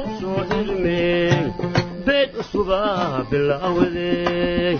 صوحي بيت الصباح بالعودي.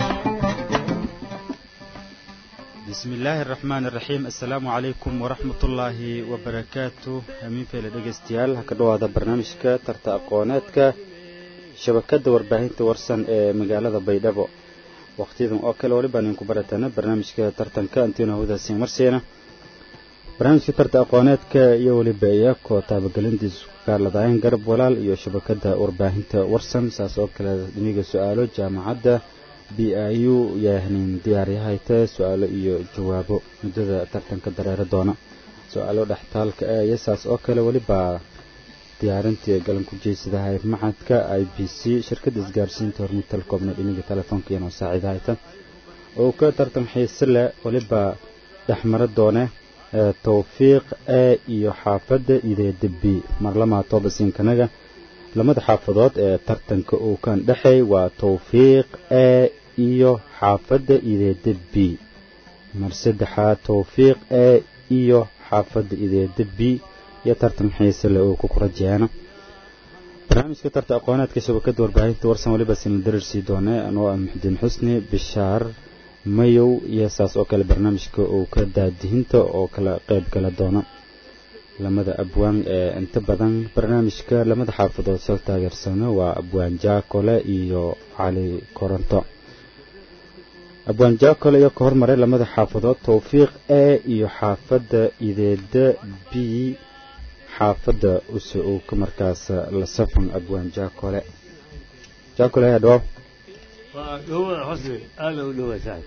بسم الله الرحمن الرحيم. السلام عليكم ورحمة الله وبركاته. أمين في الدجستيال هكذا هذا برنامجك ترت أقواناتك شبكة ورباهين ورسن مجال بيدبو وقتهم أكل وربان ينكبرتنا برنامجك ترتنك أنتنا هذا سيمرسينا برنامجك ترت أقواناتك يولي بياك وطابق لندز قال داين قرب ولال يو شبكة ورباهين ورسن ساس أكل دميج سؤاله جامعة BIU يهنين دياري هايتا سؤال iyo jawaabo mudada tartanka dareero doona su'aalo dhaxtaalka yasaas oo kale waliba diyaarintii galan ku jeesadahay macadka IBC shirkadda isgaarsiinta hormuud telkoomna dhinaca telefoonka iyo saaciidayta oo ka tartan xiiso leh waliba dhaxmara doona tawfiiq iyo xaafadda ideedbi marlama toobasinkanaga lamada xaafadood ee tartanka uu kan dhaxay waa tawfiiq iyo xaafadda ideedbi mar saddexaad tawfiiq iyo xaafadda ideedbi iyo tartan xiiso leh oo ku rajeeyana barnaamijka tartan aqoonaadka shabakada warbaahinta warsan waliba sin darasi doona anoo Maxdin Xusni Bishaar mayow iyo saas oo kale barnaamijka uu ka daadihinta oo kala qayb gala doona lamada abwaan inta badan barnaamijka lamada xaafadood soo taageersana waa abwaan Jaakole iyo Cali Koronto abwaan Jaakole iyo ka hormaray lamada xaafadood tawfiiq iyo xaafadda ideeda B xaafadda usoo ka markaas la safan abwaan Jaakole hadoo waa dhow xusni aad u dhow saay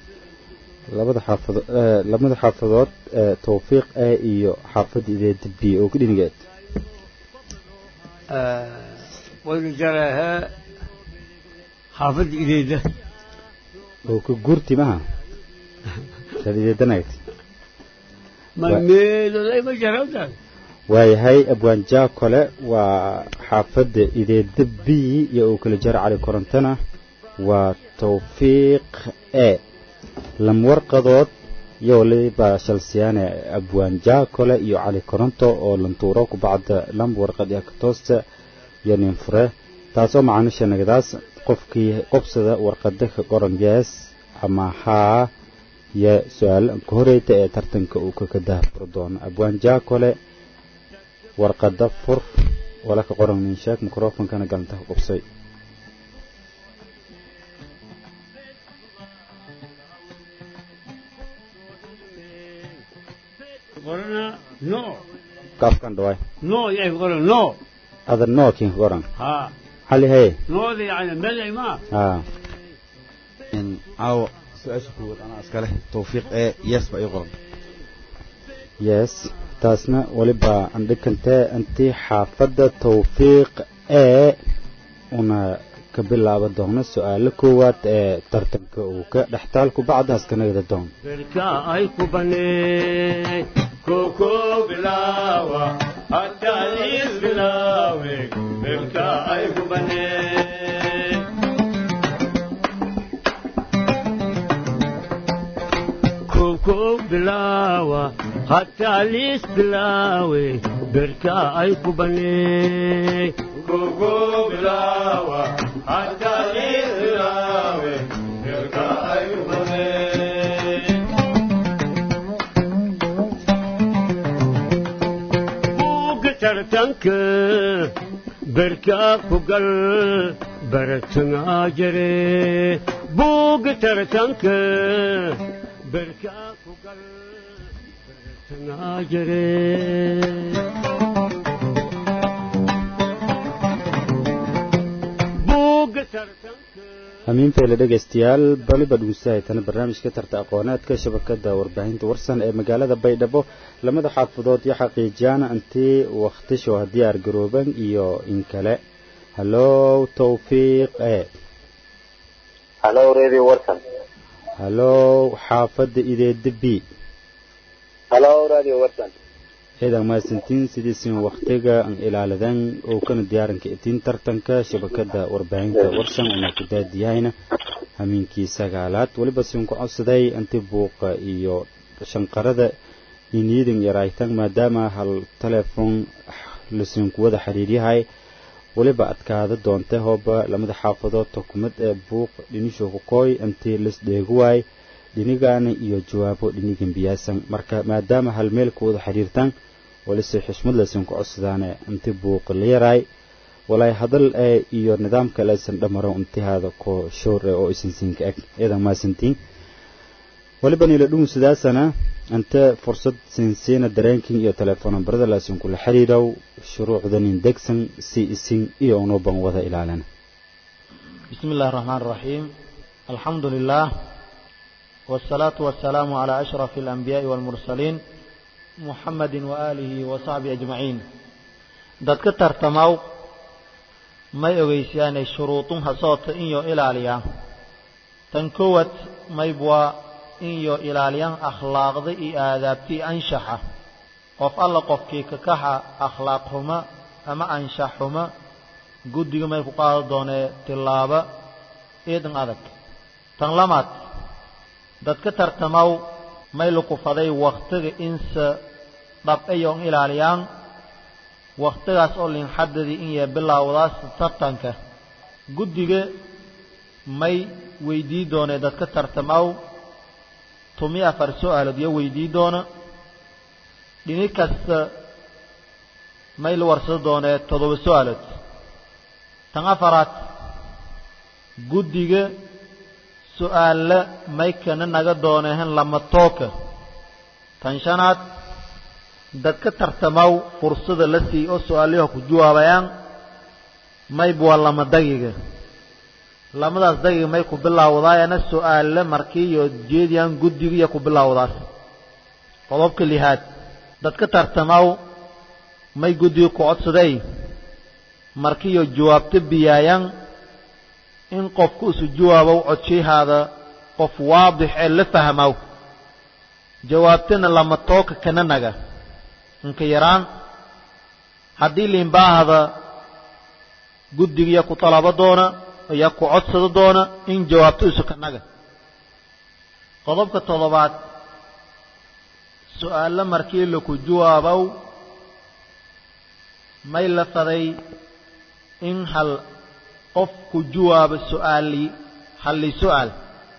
lamada xaafadood tawfiiq iyo xaafadda ideeda B oo ku dhinigeed way jaraha xaafadda ideeda oo ku gurti maha ideedanayd ma meelo lay ma jarada waayahay abwaan Jaakole waa xaafadda ideeda B iyo oo kala jar Cali Korontana waa tawfiiq lam warqadood يولي باشلسيان أبوان جاكولا يو علي كورنتو أو لنطوروك بعد لم ورقد يكتوست ينفره تاسو معنا شنقداس قفكي قبصة ورقدك قرنجاس أما ها يا سؤال كهريت ترتنك وككده بردون أبوان جاكولا ورقد فر ولك قرن من شاك ميكروفون كان قلنته قبصي قرنا نو كاف كان دواي نو يعني قرنا نو هذا النو كين قرن ها حالي هي نو دي يعني ملي ما إن أو سؤال شكوت أنا أسكاله توفيق يس بأي قرن يس تاسنا ولبا عندك أنت حافظة توفيق ونا كبلا بدون السؤال كوات ترتنك وك نحتالكوا بعدها سكنا يدون بركا أيكو بني كوكو بلاوة التاليز بلاوي بركا أيكو بني كوكو بلاوة التاليز بلاوي بركا أيكو بني كوكو بلاوة التاليز بلاوي بركا أيكو بني ترتنك بركا فقل برتنا جري بوق ترتنك بركا فقل برتنا جري بوق ترتنك أمين في لدغستيال بل بدوسايتنا برنامجka tarta aqoonaadka shabakada warbaahinta warsan ee magaalada Baydhabo lamada xaafadood iyo xaqiijiyana intii waqtisho diyaar garooban iyo in kale hello tawfiiq hello radio warsan hello xaafada ideeda B hello radio warsan إذا ما سنتين سيدين وقتها أن إلى لذن أو كان ديارن كإتين ترتنك شبكة وربعين ورسم ونكدا دياينا همين كي سجالات ولا بس يمكن أصدقي أنت بوق إيو شنقرة ينيدن يرايتن ما دام هالتلفون لسنك وده حريري هاي waliba adkaada doonta hooba lamada xaafadood xukuumad ee buuq dhinisho ku kooy intii lis dheeguwaay dhinigaana iyo jawaabo dhinigan biyaasan marka maadaama hal meel ku wada xiriirtaan walise xishmad laysan ku codsadaan intii buuq leeyahay walay hadal iyo nidaamka laysan dhamaro intihaada ko shoor oo isinsiinka ag eedan ma sintiin waliba nila dhuun sidaasana anta fursad sinsiina dareenkin iyo telefoon nambarada laysan kula xiriirow shuruucdan degsan si isin iyo ono ban wada ilaalana bismillaahir rahmaanir rahiim alxamdulillaah والصلاة والسلام على أشرف الأنبياء والمرسلين محمد وآله وصحبه أجمعين dadka tartamaw may ogeysiyaan shuruudaha soo iyo ilaaliya tan koowad may bua iyo ilaaliyan akhlaaqda iyo aadaabti anshaxa qof alla qofkii ka kaxa akhlaaq xuma ama anshax xuma guddiga may ku qaado doonee tilaaba eedan adag tan lamaad dadka tartamaw may lu ku faday waqtiga insa dhab iyo ilaaliyaan waqtigaas oo lin xadadii in ay bilowdaas tartanka guddiga may weydii doonee dadka tartamaw 4 su'aalood iyo weydii doona dhini kasta may la warsado doonee 7 su'aalood tan afaraad guddiga su'aala may kana naga dooneen lama tooka tan shanaad dadka tartamaw fursada la sii oo su'aalaha ku jawaabayaan may buu lama daqiiqo lamadaas daqiiqo may ku bilaawdaayana su'aalo markii iyo jeediyaan guddiga ku bilaawdaas qodobka lihaad dadka tartamaw may guddiga ku codsaday markii iyo jawaabta biyayaan in qofku isu jawaabo codshihada qof waadix ee la fahmo jawaabtana lama tooka kana naga inka yaraan haddii liinbaahada guddiga ku talaba doona iyo ku codsado doona in jawaabtu isu kanaga qodobka toddobaad su'aalo markii la ku jawaabo may la faday in hal qof ku jawaabo su'aali hal su'aal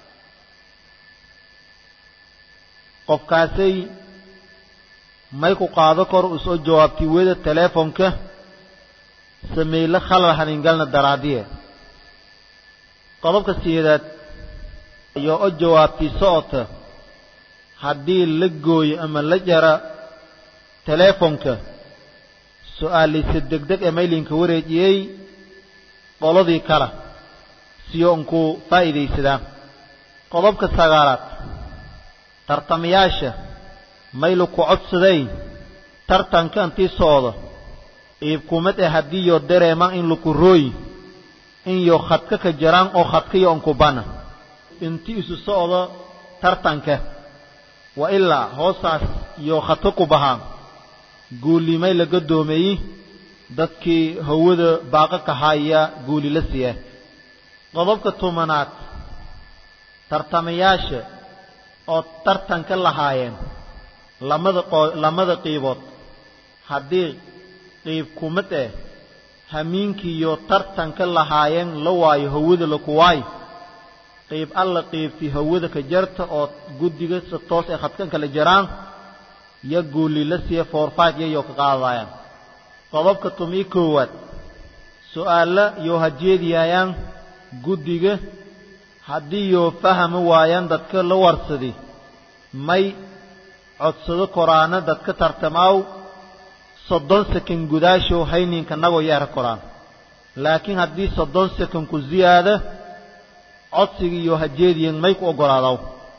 qofkaasay may ku qaado kor u soo jawaabtay wada telefoonka sameeyla khalal haningalna daraadiye qodobka sideedaad iyo oo jawaabtay socota haddii la gooyo ama la jara telefoonka su'aali si degdeg ee mailinka wareejiyay qoladii kala si oo ku faa'iideysadaan qodobka sagaalaad tartamayaasha maylu ku codsaday tartanka intii socdo iibkumad ee haddii iyo dareema in lagu rooy in iyo khadka ka jiraan oo khadka iyo ku bana intii isu socdo tartanka wa ilaa hoosaas iyo khadka ku bahaan guulimay laga doomeeyay dadkii hawada baaqa ka haya guuli la siiyay qodobka 10aad tartamayaasha oo tartanka lahaayeen lamada qiibood haddii qiib kumad hamiinkii iyo tartanka lahaayeen la waayo hawada la ku waay qiib alla qiibtii hawada ka jarta oo guddiga si toos ee khadkan kala jiraan ya guuli la siiyay 4-5 iyo ka qaadayaan qodobka 11aad su'aalo iyo hajeediyayaan guddiga haddii iyo fahmi waayaan dadka la warsaday may codsado koraana dadka tartamaaw 30 second gudaasho hayninka nago yeer koraan laakiin haddii 30 second ku ziyaada codsiga iyo hajeediyan may ku ogolaado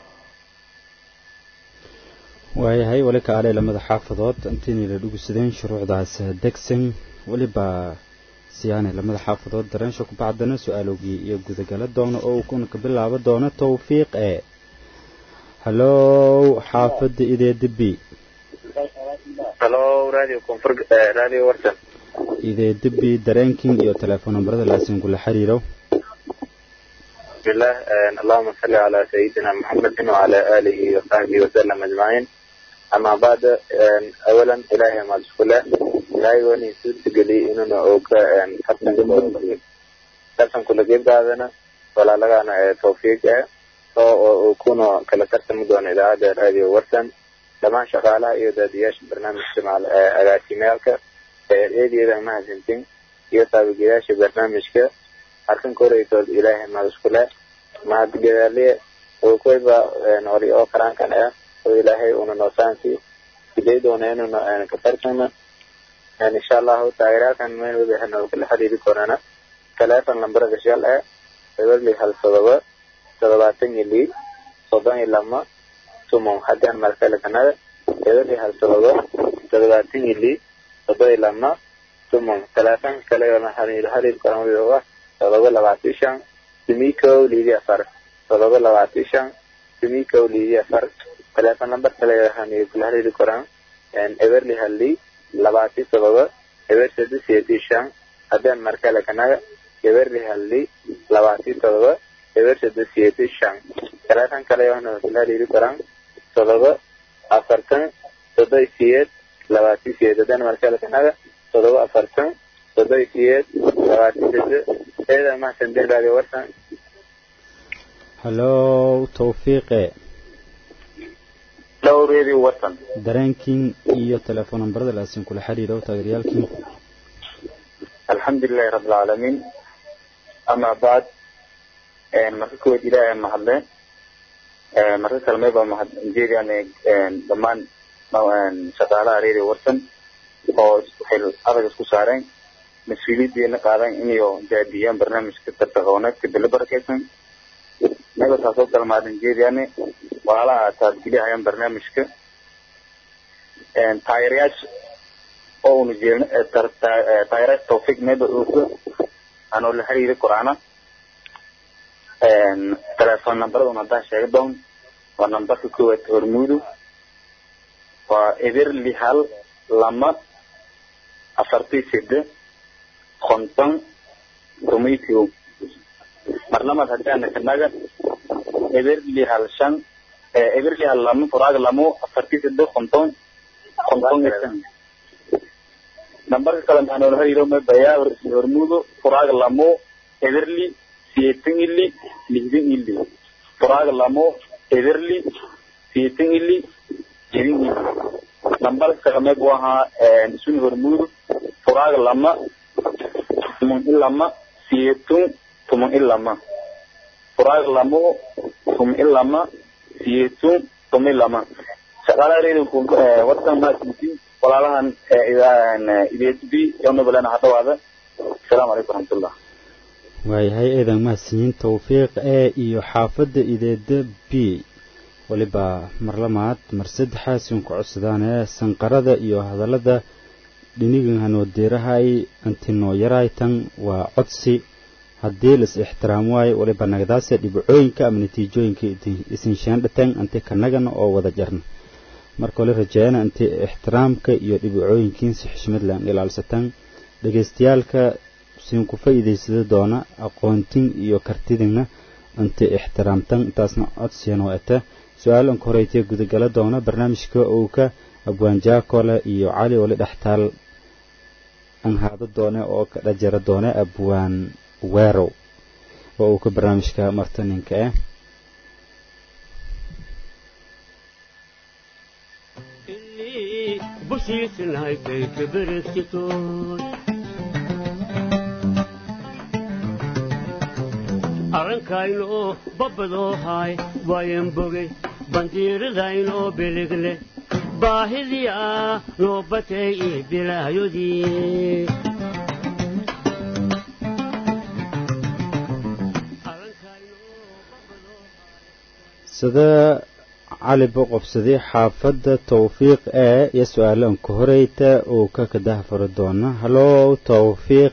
waayahay wali ka ale lamada xaafadood intii la dhugusadeen shuruucdaas degsan waliba siyaane lamada xaafadood dareensho ku bacdana su'aaloogi iyo gudagala doona oo ku ka bilaabo doona tawfiiq hello xaafada ideedbi hello radio warsan ideedbi dareenkin iyo telefoon nambarada laasin kula xiriiro بالله اللهم صل على سيدنا محمد وعلى آله وصحبه وسلم أجمعين أما بعد أولا إلهي ما تشكله ilaahay wani suurtageli inuna oo ka tartan kula geebgaadana walaalagana tawfiiq oo kuna kala tartami doona idaacadda raadiyo warsan dhammaan shaqaalaha iyo daadiyaasha barnaamijka agaasimaalka eedeeda mahadsantin iyo taageerayaasha barnaamijka arkan koreytood ilaahay maadskule mahadgalaaliye oo koyba hori oo qarankan oo ilaahay una noosaansi sideedoona inuna ka tartama insha Allah taageerakan meel wadaxna kala xiriiri korana telefoon lambarada shal eberli hal sababa sababaatan ili soddon iyo lama tumon haddaan markale kanada eberli hal sababa sababaatan ili soddon iyo lama tumon telefoon kale oo xiriir koran waa sababa 25 simiko liiga afar sababa 25 simiko liiga afar telefoon lambar kale oo xiriir koran eberli halli labaati sababa eber saddex haddaan markale kanada eberli halli labaati sababa eber saddex telefoon kale oo xiriir koran sababa afartan soddon labaati haddaan markale kanada sababa afartan soddon labaati eeda ma sandeed radio warsan hello tawfiiqe hello radio warsan dareenkin iyo telefoon nambarada la asin kula xiriiro taageerayaalkii alxamdulillahi rabbil alamin ama baad marka kood ilaahay mahadle marka kalmay ba mahad jeediyaan dhamaan shaqaalaha radio warsan oo xil adag isku saareen mas'uuliyaddeena qaadan inay jaadiyaan barnaamijka tartaqooneedka bila barakeysan naga taasoo kalmaadan jeediyaan walaalaha taadgiliyaan barnaamijka taageerayaasha oo uu jeelna taageerayaasha tawfiiq meeba oo anoo la xiriiri korana telefoon nambarada hadaan sheegi doon waa nambarka koowaad hormuudu waa eberli hal lama afartii side konton rumaytio marlamad haddaan kanaga eberli hal shan eberli hal lama furaag lamo afartii side konton nambarka kale maxaa noola xiriiro mabayaa hormuudo furaag lamo eberli siyeetan ili lixdan ili furaag lamo eberli siyeetan ili jirin ili nambarka kale meeb u ahaa isuni hormuudo furaag lama tuman ilama siyeetun tuman ilama furaag lamo tuman ilama siyeetun tuman ilama shaqaalaha reedinku warsan maasintiin walaalahan IDSB yoona balana hadhawaada assalaamu calaykum waraxmatullah waayahay eedan mahadsanyiin tawfiiq iyo xaafadda ideeda b waliba marlamaad mar saddexaas ku codsadaan sanqarada iyo hadallada dhinigan hanoodeerahay antinoo yaraytan waa codsi haddii las ixtiraam waayo waliba nagadaase dhibcooyinka ama natiijooyinka isin shaandhatan anti kanagana oo wada jarna marka la rajeeyana anti ixtiraamka iyo dhibcooyinkiisa xushmad laan ilaalsatan dhageystayaalka siin ku faa'iideysada doona aqoontin iyo kartidina anti ixtiraamtan taasna codsiyan oo ata su'aalan koreeyay gudagala doona barnaamijka oo ka abwaan jaakole iyo cali wali dhaxtaal an haada doona oo ka dhajara doona abwaan weerow oo ka barnaamijka martaninka بشيسن هاي كبرت كتون أرنكاينو ببدو هاي وايم بوغي بندير داينو بلغلي باهديا نوبتي بلا يدي سدا علي بوقف سدي حافظة توفيق يا سؤال انك هريتا وكاكده فردونا هلو توفيق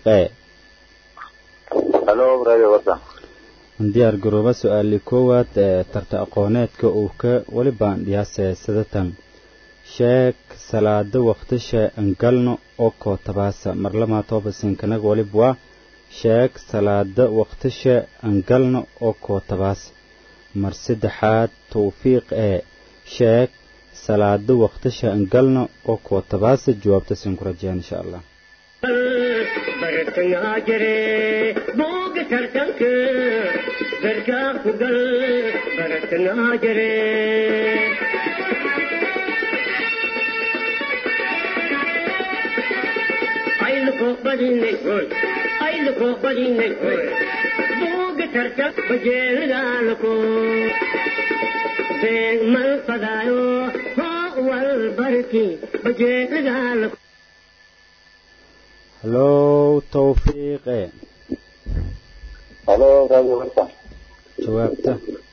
هلو راديو ورسان ديار جروبا سؤال لكوات ترتا اقوناتك اوكا ولبان دياسة سدتان شاك سلاد وقتشا انقلنا اوكو تباسا مرلما توبسين كناق ولبوا شاك سلاد وقتشا انقلنا اوكو تباسا مرسدحات توفيق شاك salaado waqtisha angalna oo kuwa tabaasa jawaabta siin ku rajaan insha Allah bartanga jare boog tartanka barka kugal bartanga jare ayluko badinay hoy boog tartanka bajeelgalko been mal fadaayo ho wal barki bajeelgalko hello tawfiiq halo radio warsan jawaabta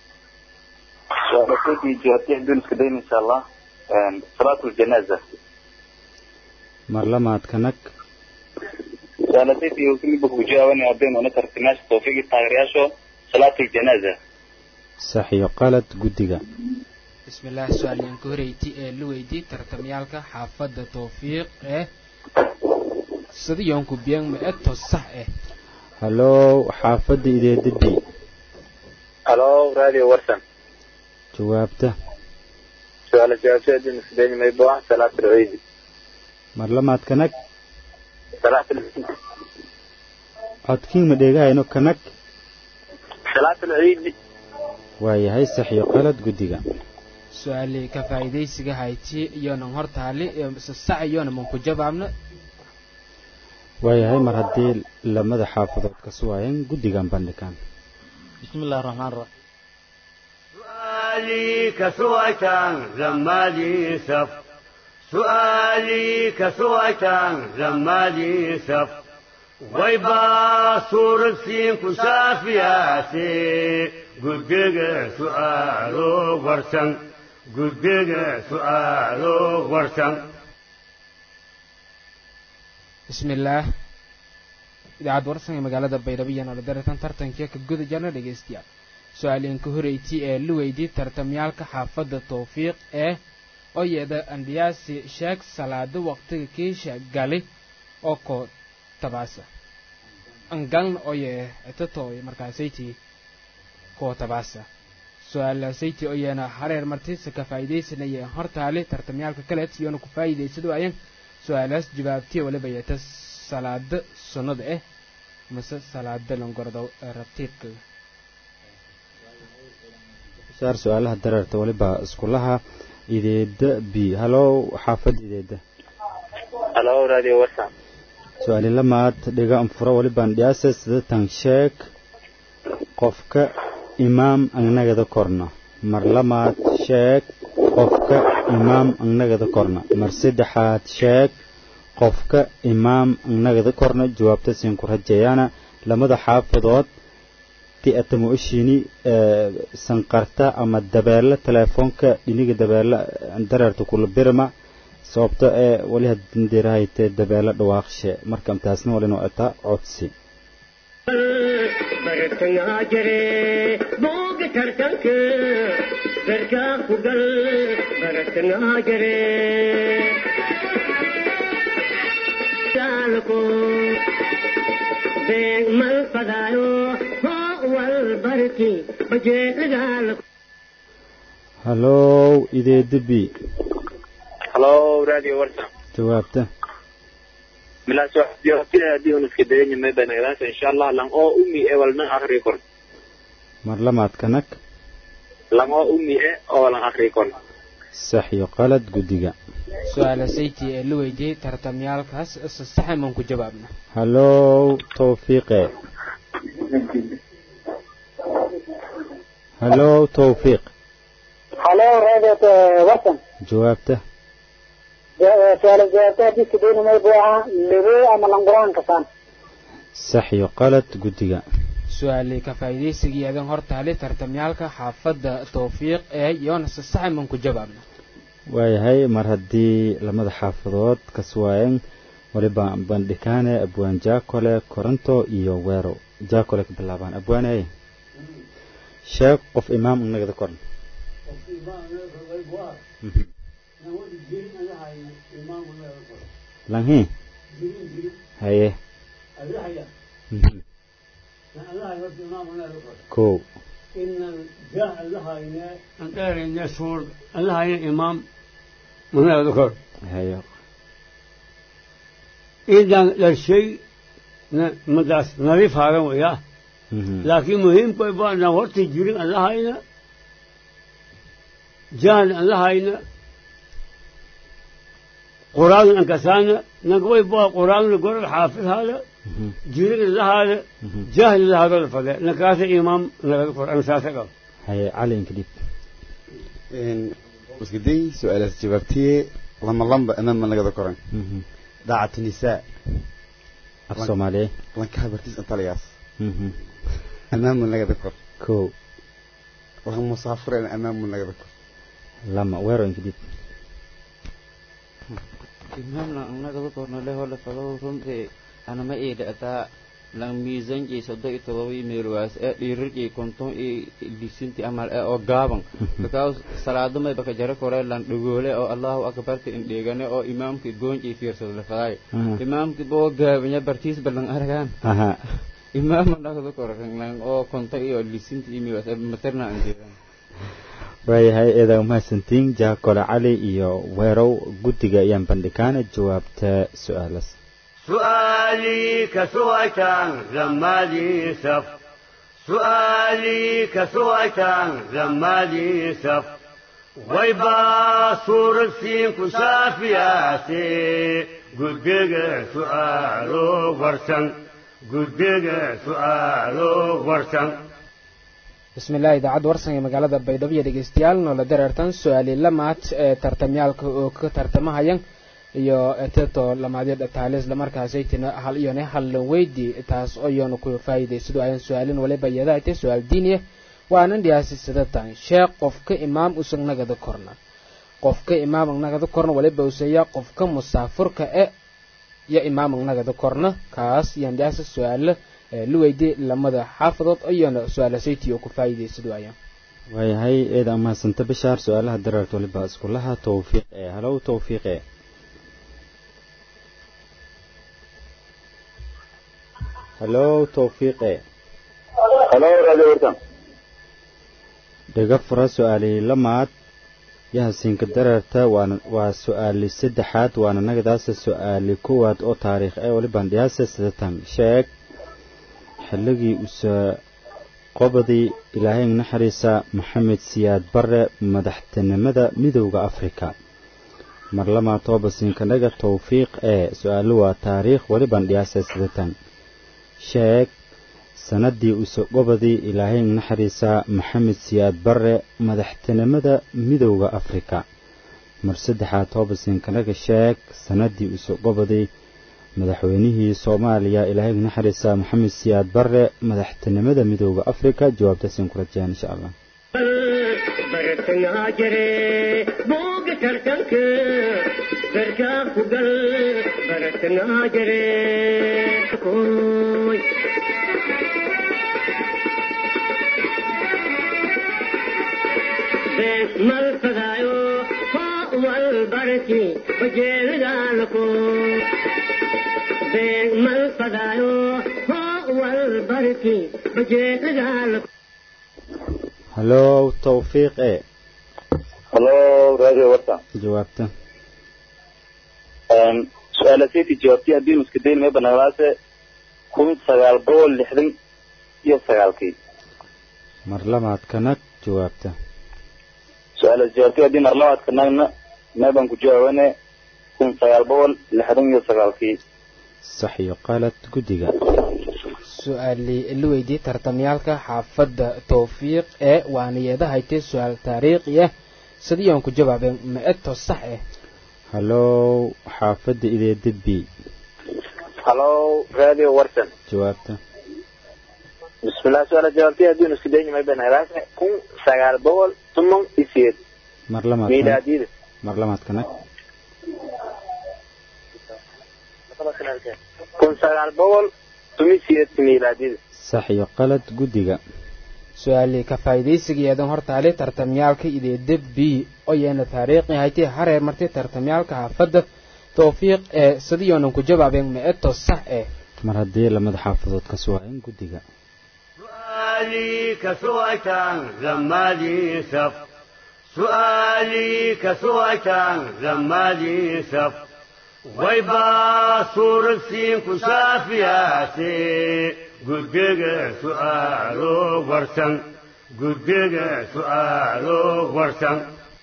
وأكيد جهتين دون كدين إن شاء الله صلاة الجنازة marlamaad kanak سالتي وكل بوجاوني أبين ونكر تناش توفيق الطاغرياشو صلاة الجنازة saxiyo qalad guddiga بسم الله سؤال ينكوريتي لويدي ترتميالك حافظ توفيق سدي يونكو بيان مئتو صح hallo xaafadda ideedadii هلو راديو ورسن jawaabta سؤال جوابته دون كدين ما يبوع صلاة العيد marlamaad kanak صلاة العيد codkiin ma dheegahayno kanak صلاة العيد waayahay saxiyo qalad guddiga سؤالي كفايديسيغا هايتي يونن هورتالي سسع يونن منكو جوابنا waayahay mar haddii lamada xaafadood ka suwaayeen guddigan bandhigaan بسم الله الرحمن الرحيم سؤالي كسويتان زمالي سف سؤالي كسويتان زمالي سف ويبا صور سين كسافياتي قدق سؤالو ورسن قدق سؤالو ورسن بسم الله إذاعة ورسن مقالة بيربية نردرة ترتنكيك قد جانا لغيستيا سؤالين كهريتي لويدي ترتميالك حافظ توفيق oo yeeda andiyaasi sheeg salaado waqtiga kiisha gali oo ko tabaasa angalna oo yee etatoy markaasayti ko tabaasa su'aalasayti oo yeena hareer martiisa ka faa'iideysanaya hortaale tartamyaalka kale tiyoona ku faa'iideysado ayaan su'aalaas jawaabtii waliba yeeta salaado sunnada mase salaado langordo rabtiidka saar su'aalaha dararta waliba iskulaha ideeda bi hallo xaafad ideeda هلو راديو ورسن su'aali lamaad dhiga anfuro walibaan dhiyaasa sidatan sheeg qofka imaam annagada korna mar lamaad sheeg qofka imaam annagada korna mar saddexaad sheeg qofka imaam annagada korna jawaabta siin ku rajayaana lamada xaafadood ti atamo ishini sanqarta ama dabeela telefoonka dhiniga dabeela dararta kula birma sababta wali hadindirahayte dabeela dhawaaqshe marka intaasna walina ata codsi bartanga jare boog tartanka barka kugal bartanga jare salko been mal fadaayo ho wal barki bajeelgalko hallo ideeda bi هلو راديو ورسن jawaabta ملا سؤال جوابته دون كدين ما يبين إن شاء الله لان أو أمي ولا آخر يكون mar lamaad kanak لان أو أمي ولا آخر يكون saxiyo qalad guddiga su'aalasayti laweydi tartamyaalkaas sax man ku jawaabna hallo tawfiiqe hallo tawfiiq هلو راديو ورسن jawaabta سؤال جوابته دي كدين ما يبوع لبي أما لنقران كسان saxiyo qalad guddiga su'aali ka faa'iideysigeedan hortaale tartamyaalka xaafadda tawfiiq yoona sax man ku jawaabna waayahay mar haddii lamada xaafadood ka suwaayeen waliba bandhikaane abwaan jaakole koronto iyo weero jaakole ka bilaabaan abwaanay sheeg qof imaam annagada korna lanhi haye kow إن جاء الله إن أنتهي النسور الله إمام من هذا ذكر هيا إذا للشيء مدرس نعرف هذا وياه لكن مهم كوي بقى نورت الجرين الله هنا جهل الله هنا قرآن أنكسانا نقوي بقى قرآن نقول الحافظ هذا جرين الله هذا جهل الله هذا الفضل نكاس إمام نقول القرآن ساسقه هيا علي انكديب وسكدي سؤال جوابتي لما أمام من لقد ذكرن دعة النساء الصومالي لان كهبرتيس انطلياس أمام من لقد ذكر كو وهم مسافرين أمام من لقد ذكر لما ويرو انكديب إمام لأننا ذكرنا له ولا فلو رمتي أنا ما إيه دأتا لأن ميزان جي صدق تضوي ميرواس يرجع كنتم لسنتي أمال أو جابن because صلاة ما يبقى جرى كورا لأن رجوله أو الله أكبر تين ديجانه أو إمام كدون جي فير صدق فلاي إمام كبوا جابني برتيس بلن أركان إمام لأننا ذكرنا لأن أو كنتم إيه لسنتي ميرواس مترنا عندي waayahay eedaa umahadsantiin jaakola cali iyo weerow guddiga ayaan bandhigaan jawaabta su-aalaas سؤالي كسوأتان لما لي سف سؤالي كسوأتان لما لي سف ويبا صور السين كسافياتي قدق سؤالو ورسن قدق سؤالو ورسن بسم الله إذاعة ورسن مقالة بيضاوية دقيستيال نولا درارتان سؤالي لمات ترتميال كترتمها iyo eteto lamaadii taales la markaasaytina hal iyo ne hal weydii taas oo yoona ku faa'iiday sidoo ay su'aalin waliba yadaaytay su'aal diiniye waanan dhiyaasi sidatan sheekh qofka imaam usugnagada korna qofka imaam nagada korna waliba usaya qofka musaafirka ya imaam nagada korna kaas yaan dhiyaasi su'aal lu weydii lamada xaafadood oo yoona su'aalasayti ku faa'iiday sidoo ay waayahay eeda ma santa bishaar su'aalaha dararto waliba isku laha tawfiiq halow tawfiiq هلو توفيق هلو راديو ورتم دغفر سؤالي لمات يحسين كدررتا وسؤالي سدحات وانا نغداس سؤالي كواد او تاريخ اي ولي باندياس سدتان شيك حلقي اس قبضي الهي نحريسا محمد سياد بره مدحتنمدا ميدوغا افريكا مرلما توبسين كنغا توفيق سؤالو تاريخ ولي باندياس سدتان sheeg sanadii uu soo gobadii ilaahay naxariisa maxamed siyaad barre madaxtinimada midowga afrika mar saddexaad tobasin kanaga sheeg sanadii uu soo gobadii madaxweynihii Soomaaliya ilaahay naxariisa maxamed siyaad barre madaxtinimada midowga afrika jawaabtaasi ku rajaan insha Allah برتنا جري بوق ترتنك بركا فقل برتنا جري كوي مال فدايو هو البركي بجيل دالكو مال فدايو هو البركي بجيل دالكو هلو توفيق هلو راديو ورطة جوابته سؤالتي جوابتي هدي مسكدين ما بنغلاسة كنت سغال بول لحدن يسغالكي مرلمات كانت جوابته سؤال جوابتي هدي مرلمات كانت ما بنكو جوابنا كنت سغال بول لحدن يسغالكي صحيح قالت قدقة سؤالي اللي ويدي ترتميالك حافظ توفيق وانيادة هايتي سؤال تاريخي سديون كجواب مئته صح هلو حافظ إذا دبي هلو راديو ورسن جوابته بسم الله سؤال جوابتي هدي نسكدين ما بين راسه كن سغال بول ثم يسير مرلمات ميلادي مرلمات كنك كن سغال بول تميسيت ميلادي صحيح قالت قدقة سؤالي كفايدي سيجيادن هرتالي ترتميالك إذا دبي أيان تاريخي هايتي حرير مرتي ترتميالك حافظ توفيق سديون كجوابين مئته صح مرهدي لما حافظت كسوائن قدقة سؤالي كسوأتان لما لي سف سؤالي كسوعتان زمالي سف ويبا صور السين كشافياتي قدق سؤالو ورسن قدق سؤالو ورسن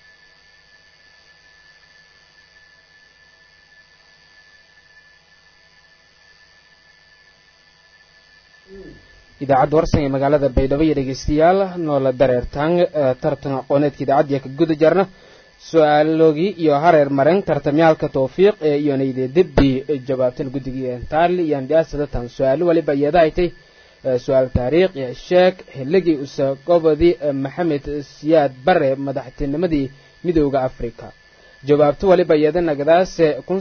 idaacadda warsan ee magaalada baydhabo iyo dhegeystayaal noola dareertaan tartan aqooneedka idaacadda ka guda jarna su-aalogii iyo hareer marin tartamyaalka tawfiiq ee iyonayde dibbi jawaabtan guddigii taali iyo andiyaasadatan su-aalo waliba iyadaaytay su-aal taariikh iyo sheeg xilligii usagobadii maxamed siyaad bare madaxtinimadii midowda afrika jawaabto waliba iyada nagadaas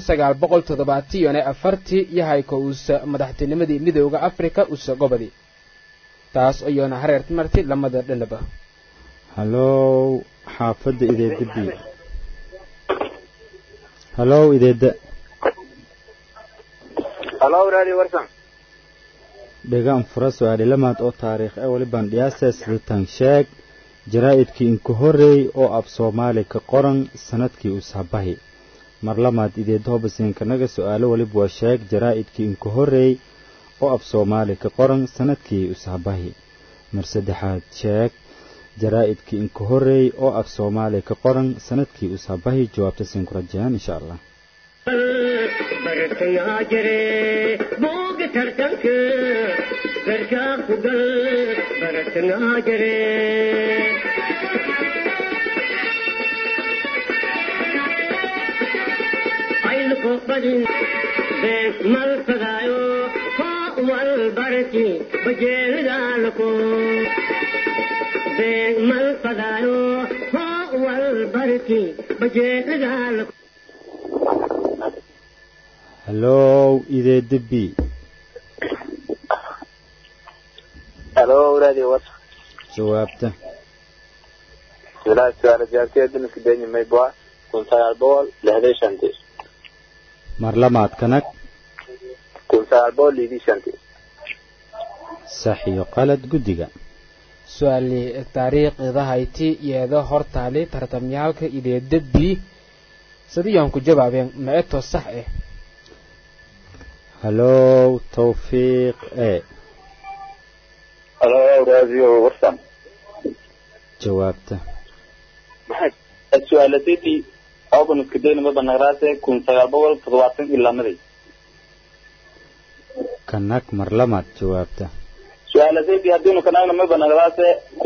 1974 yahayka usa madaxtinimadii midowda afrika usagobadii taas ayona hareerta marti lamada dhalaba hallow xaafadda ideedabbi hallow ideeda hallow radio warsan dhegaan fura su-aali lamaad oo taariikh ee walibaan dhiyaasa sidatan sheeg jaraa'idkii inka horreey oo af soomaali ka qoran sanadkii ushabahi mar lamaad ideeda hobasiinkanaga su-aalo waliba waa sheeg jaraa'idkii inka horreey oo af soomaali ka qoran sanadkii ushabahi mar saddexaad sheeg jaraa'idkii inka horreey oo af soomaali ka qoran sanadkii ushabahi jawaabta siin ku rajayaan insha allah والبركي بجيل دالكو بين مال فدايو والبركي بجيل دالكو hallow ideedabbi hallow radio warsan jawaabta su'aal jaarteedna kideenya maybwa 1965 mar lamaad kanag 1965 sax iyo qalad guddiga su-aali taariikhidahayti iyada hortaali tartamyaalka ideedabbi sidiyaan ku jawaabeen maeto sax ah hallow tawfiiq hallow radio warsan jawaabta maxay su'aalataytii ogan kideenya ma banagaraase 1972 kanag mar lamaad jawaabta su'aalataytii haddiinu kanagna ma banagaraase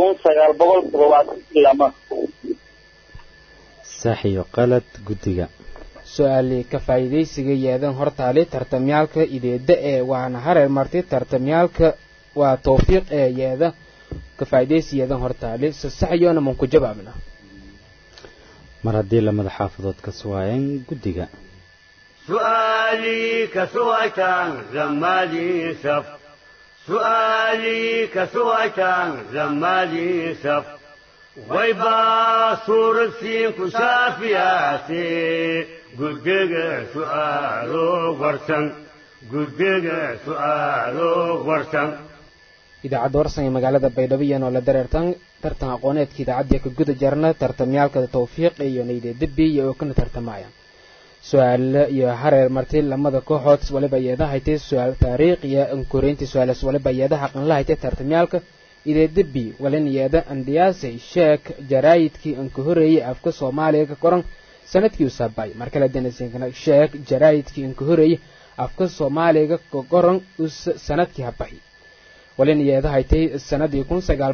1972 sax iyo qalad guddiga su-aali ka faa'iidaysiga yeedan hortaali tartamyaalka ideeda ee waana hareer marti tartamyaalka waa tawfiiq ee yeeda ka faa'iidaysi yeedan hortaali saxayona man ku jawaabna mar haddii lamada xaafadood ka suwaayeen guddiga سؤالي كسوعتان زمالي سف سؤالي كسوعتان زمالي سف ويبا صور السين كشافياتي قدق سؤالو ورسن قدق سؤالو ورسن idaacadda warsan ee magaalada baydhabo iyo noola dareertan tartan aqooneedka idaacadda ka guda jarna tartamyaalka tawfiiq iyo nayde dibbi iyo oo kana tartamayaan su-aal iyo hareer marti lamada kooxood waliba iyadahaytay su-aal taariikh iyo ankoreyntii su-aalaas waliba iyadaha qanlahaytay tartamyaalka ideedabbi walin iyada andhiyaasay sheeg jaraayidkii anka horeeyey afka soomaaliga ka qoran sanadkii usabay markale danasinkana sheeg jaraayidkii anka horeeyey afka soomaaliga ka qoran sanadkii habahi walin iyadahaytay sanadii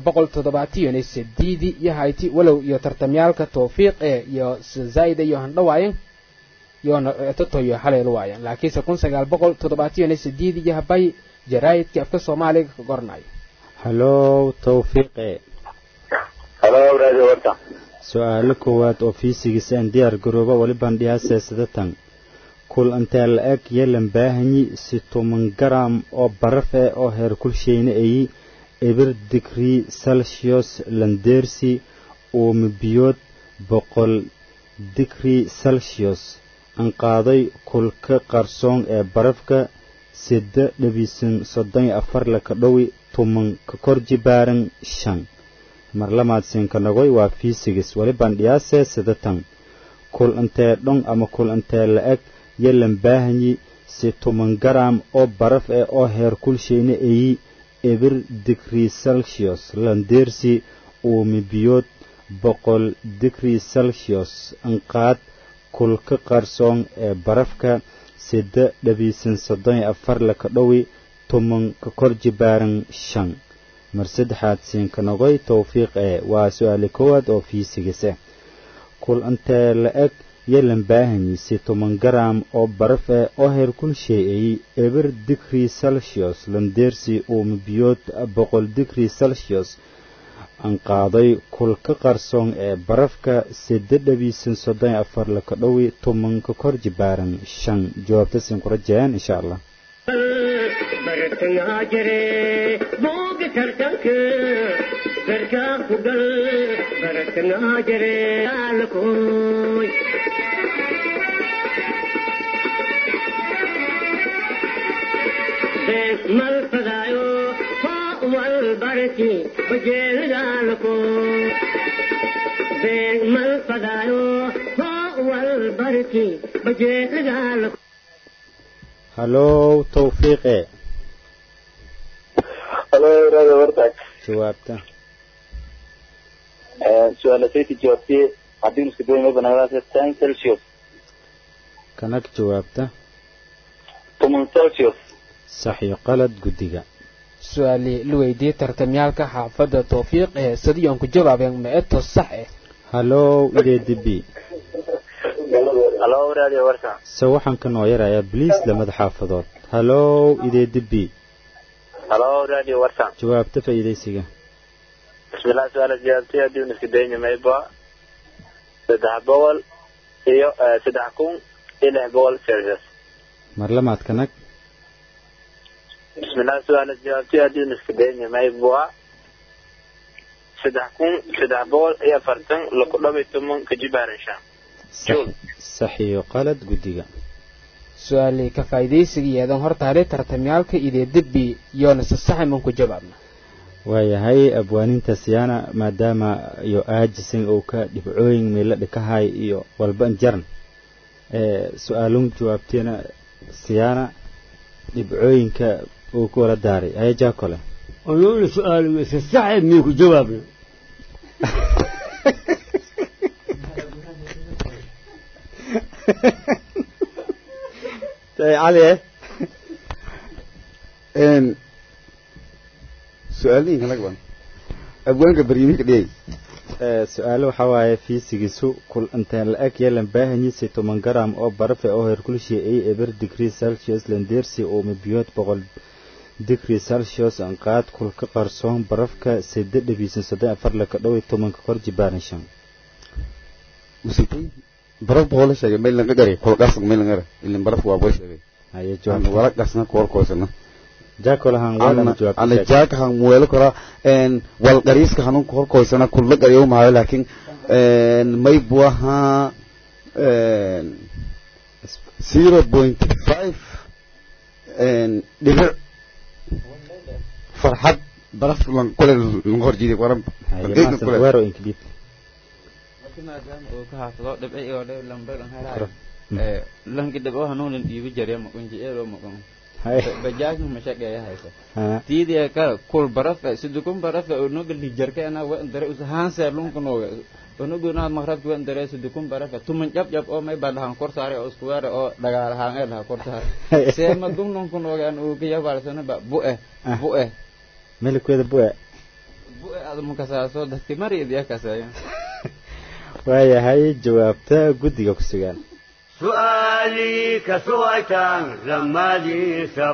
1978 yahayti walow iyo tartamyaalka tawfiiq ee iyo zaida iyo handhawaayeen yoona totoyo haleelu waayaan laakiinse 1978 yahabay jaraayidkii afka soomaaliga ka qoranayo hallow tawfiiq hallow radio warsan su-aalo koowaad oo fiisigiisa aan diyaar garooba walibaan dhiyaasee sidatan kul intee la-eg yelan baahanyi 10 garam oo baraf ah oo heer kulsheyna ayi eber digrii celsius landeersi oo mibiyood 100 digrii celsius aan qaaday kulka qarsoon ee barafka 8.34 la ka dhowi 10 ka kor jibaaran 5 marlamaad siinkanagoy waa fiisigis waliban dhiyaasee sidatan kul intee dhon ama kul intee la-eg yelan baahanyi si 10 garam oo baraf ee oo heer kulsheyna eyi ebir digrii celsius landeersi uumi biyood 100 digrii celsius anqaad kulka qarsoon ee barafka 8.34 laka dhowi 10 ka kor jibaaran 5 mar saddexaad siinkanagoy tawfiiq ee waa su'aali koowaad oo fiisigisa kul intee la-eg yelan baahanyi si 10 garam oo baraf ee oo heer kulsheeyay eber digrii celsius landeersi uumi biyood 100 digrii celsius aan qaaday kulka qarsoon ee barafka 8.34 laka dhowi 10 ka kor jibaaran 5 jawaabta siin ku rajayaan insha Allah برتنا جري موج ترتك بركا فقل برتنا جري لكوي مال فدايو فاول بركي بجيل لكوي مال فدايو فاول بركي بجيل لكوي هلو توفيقي هلو راجع ورتك جوابته سؤال سيتي جوابتي عدين سكدوي ما بنغلاس 10 سلسيوس كانك جوابته 8 سلسيوس صحيح قلد قديقة سؤالي لويدي ترتميالك حافظة توفيق سديون كجوابين مئتو الصح هلو إلي دبي هلو راجع ورتك سوحن كنو يرايا بليس لمد حافظات هلو إلي دبي هلو راجع ورتك جوابته فإلي سيقى بسم الله سؤال جوابتي عدين سكدوي ما يبقى 3 بول iyo 3 kun إلى بول سيرجس مرلمات كنك بسم الله سؤال جوابتي عدين سكدوي ما يبقى 3 kun 3 بول iyo 40 لكل 10 كجبار إن شاء صحيح قالت قديقة سؤالي كفايديسي يدون هرتاري ترتميالك إذا دبي يونس الصحي منكو جوابنا waayahay abwaaninta siyaana maadaama iyo aajisan oo ka dhibcooyin meel ka hay iyo walban jaran su'aalun jawaabteena siyaana dhibcooyinka oo ku wala daaray ay jaakole oo su'aalu saxib minku jawaabna tay ali سؤالين كلك بان أبوانك بريمك ليه سؤال وحواي في سجسو كل أنت الأك يلن باهني 6 جرام أو برف أو هير كل شيء أي إبر ديجري سلسيوس لنديرسي أو مبيوت بقول ديجري سلسيوس أنقاد كل كقرصون برفك 6.7 فرلك دوي 8 كقرج بارنشان وسيتي برف بقول شيء ميل نقدر كل قصق ميل نقدر اللي برف وابوي شيء هاي جواب ورق قصنا كور كوسنا جاكل هان ولا جواب أنا جاك هان مويل كرا إن والقريس كهانون كور كويسنا كل قريوم هاي لكن ما يبوها 0.5 دبر فرحت برف كل النهار جدي ورم ما سوارو إنك بيت ما دام وكهافضو دبعي أو لمبر هلا لان كده بقى هنون يبي جريء ما كنت إيرو ما كن بجاك مشاكل يا هاي تيدي كا كل برف سدكم برف ونقول اللي جرك أنا وأنتري وسهان سيرلون كنوع ونقول ناد مخرج وأنتري سدكم برف ثم جاب أو ما يبان هان كورساري أو سكوار أو دعار هان إله كورسار سير ما دون لون كنوع أنا وكيا بارسنا بوء ملك كذا بوء هذا مكساسو ده تمري ديا كسايا ويا هاي جوابته قد يكسجان سؤالي كسويتان زمالي سف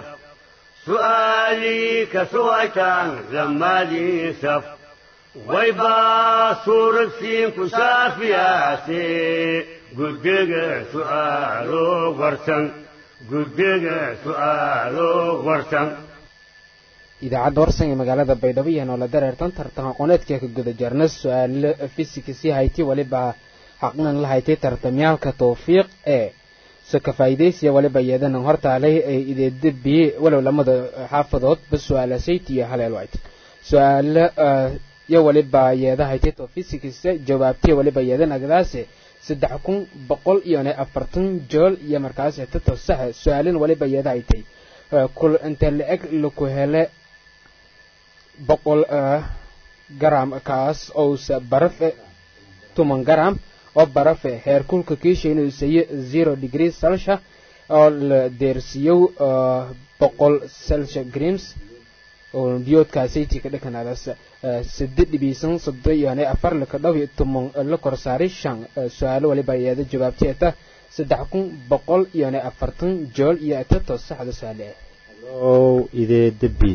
سؤالي كسويتان زمالي سف ويبا صور سين كشافياتي قدق سؤالو ورسن قدق سؤالو ورسن idaacadda warsan ee magaalada baydhabo iyo noola dareertan tartan aqooneedka ka guda jarna su'aal fisikisi hayti waliba xaqnan la haytay tartamyaalka tawfiiq ee saka faa'iideysiya waliba yeedan hortaalay ee ideedbi walow lamada xaafadood bas su'aala sayti haleel waayt su'aal iyo waliba yeedahay tito physics jawaabtii waliba yeedan agdaase 3140 jool iyo markaas tito sax su'aalin waliba yeedahay tay kul inta leeg lagu hele 100 gram kaas oo baraf 10 gram oo baraf heerkulka kiishayna uu 0 degree celsius oo la deersiyo 100 celsius grams oo biyodkaasi tika dhakanaadaas 8.3 la ka dhaw la kor saaray shan su'aalo waliba yeeda jawaabteeda 3140 jool iyo tato saxda su'aale oo idee dabi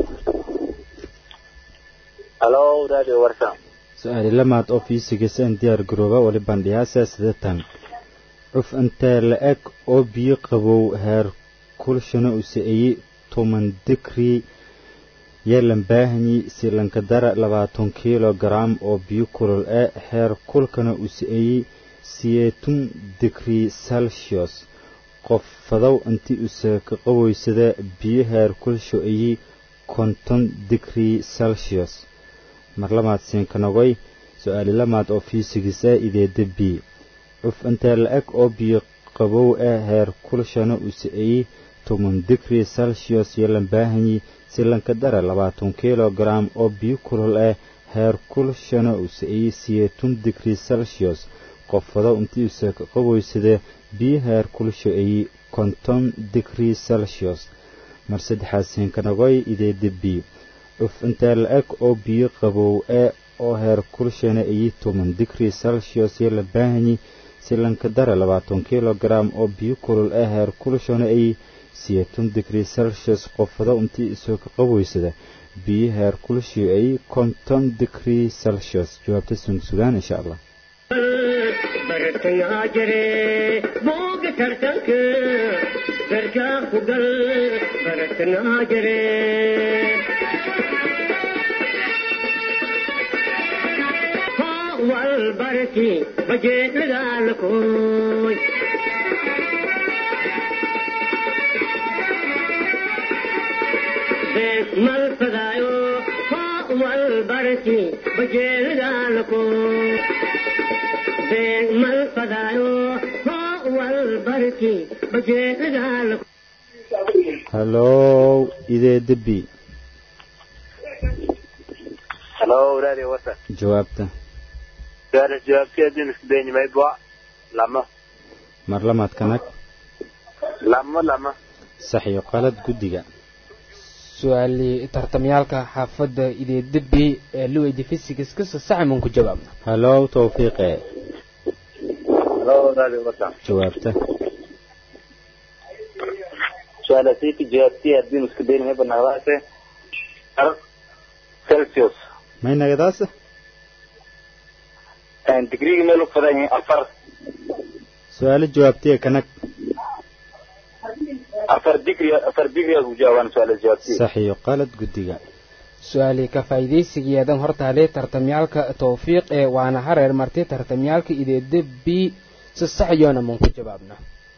hello radio warsan su'aal lamaad oo physics and diyaar garooba waliba dhiyaasa sidatan cuf inta la eg oo biyo qabow heer kulshana u saayay 10 degree yeelan baahni si lanka dara 20 kilogram oo biyo kulul heer kulkana u saayay 8 degree celsius qof fadow intii u ka qaboysada biyo heer kulsho ay 50 degree celsius mar lamaad siin kanagay su'aal lamaad oo physics idee dabi cuf inta la eg oo biyo qabow heer kulshana u saayay 10 degree celsius yeelan baahni si lanka dara 20 kilogram oo biyo kulul heer kulshana u saayay 8 degree celsius qofada intii uu ka qaboysada biyo heer kulsho ay 50 degree celsius mar saddexaad kanagay idee dabi cuf inta la eg oo biyo qabow oo heer kulshana ay 10 degree celsius yeelan baahni si lanka dara 20 kilogram oo biyo kulul heer kulshana ay 8 degree celsius qofada intii isoo ka qaboysada biyo heer kulsho ay 50 degree celsius jawaabta sugan insha Allah bartaya jare boog tartank darka kugal bartaya jare wal barki baje ladalkoy mal fadayo wal barki baje ladalkoy mal fadayo wal barki baje ladalkoy hello idee dabi hello radio warsan jawaabta jawaabteedu isbeen mayba lama mar lamaad kanag lama sax iyo qalad gudiga su'aali tartamyaalka xaafadda idee dabi luwaydi physics ka saxman ku jawaabna hello tawfiiqe hello radio warsan jawaabta su'aalatii jawaabteedu isbeen mayba nagadaase celsius maynagadaas degree meel u fadan afar su'aal jawaabtee kanag afar degree ugu jawaabaan su'aal jawaabtee sax iyo qalad gudiga su'aali ka faa'iideysigeedan hortaale tartamyaalka tawfiiq waana hareer martay tartamyaalka idee dabi si sax yoona man ku jawaabna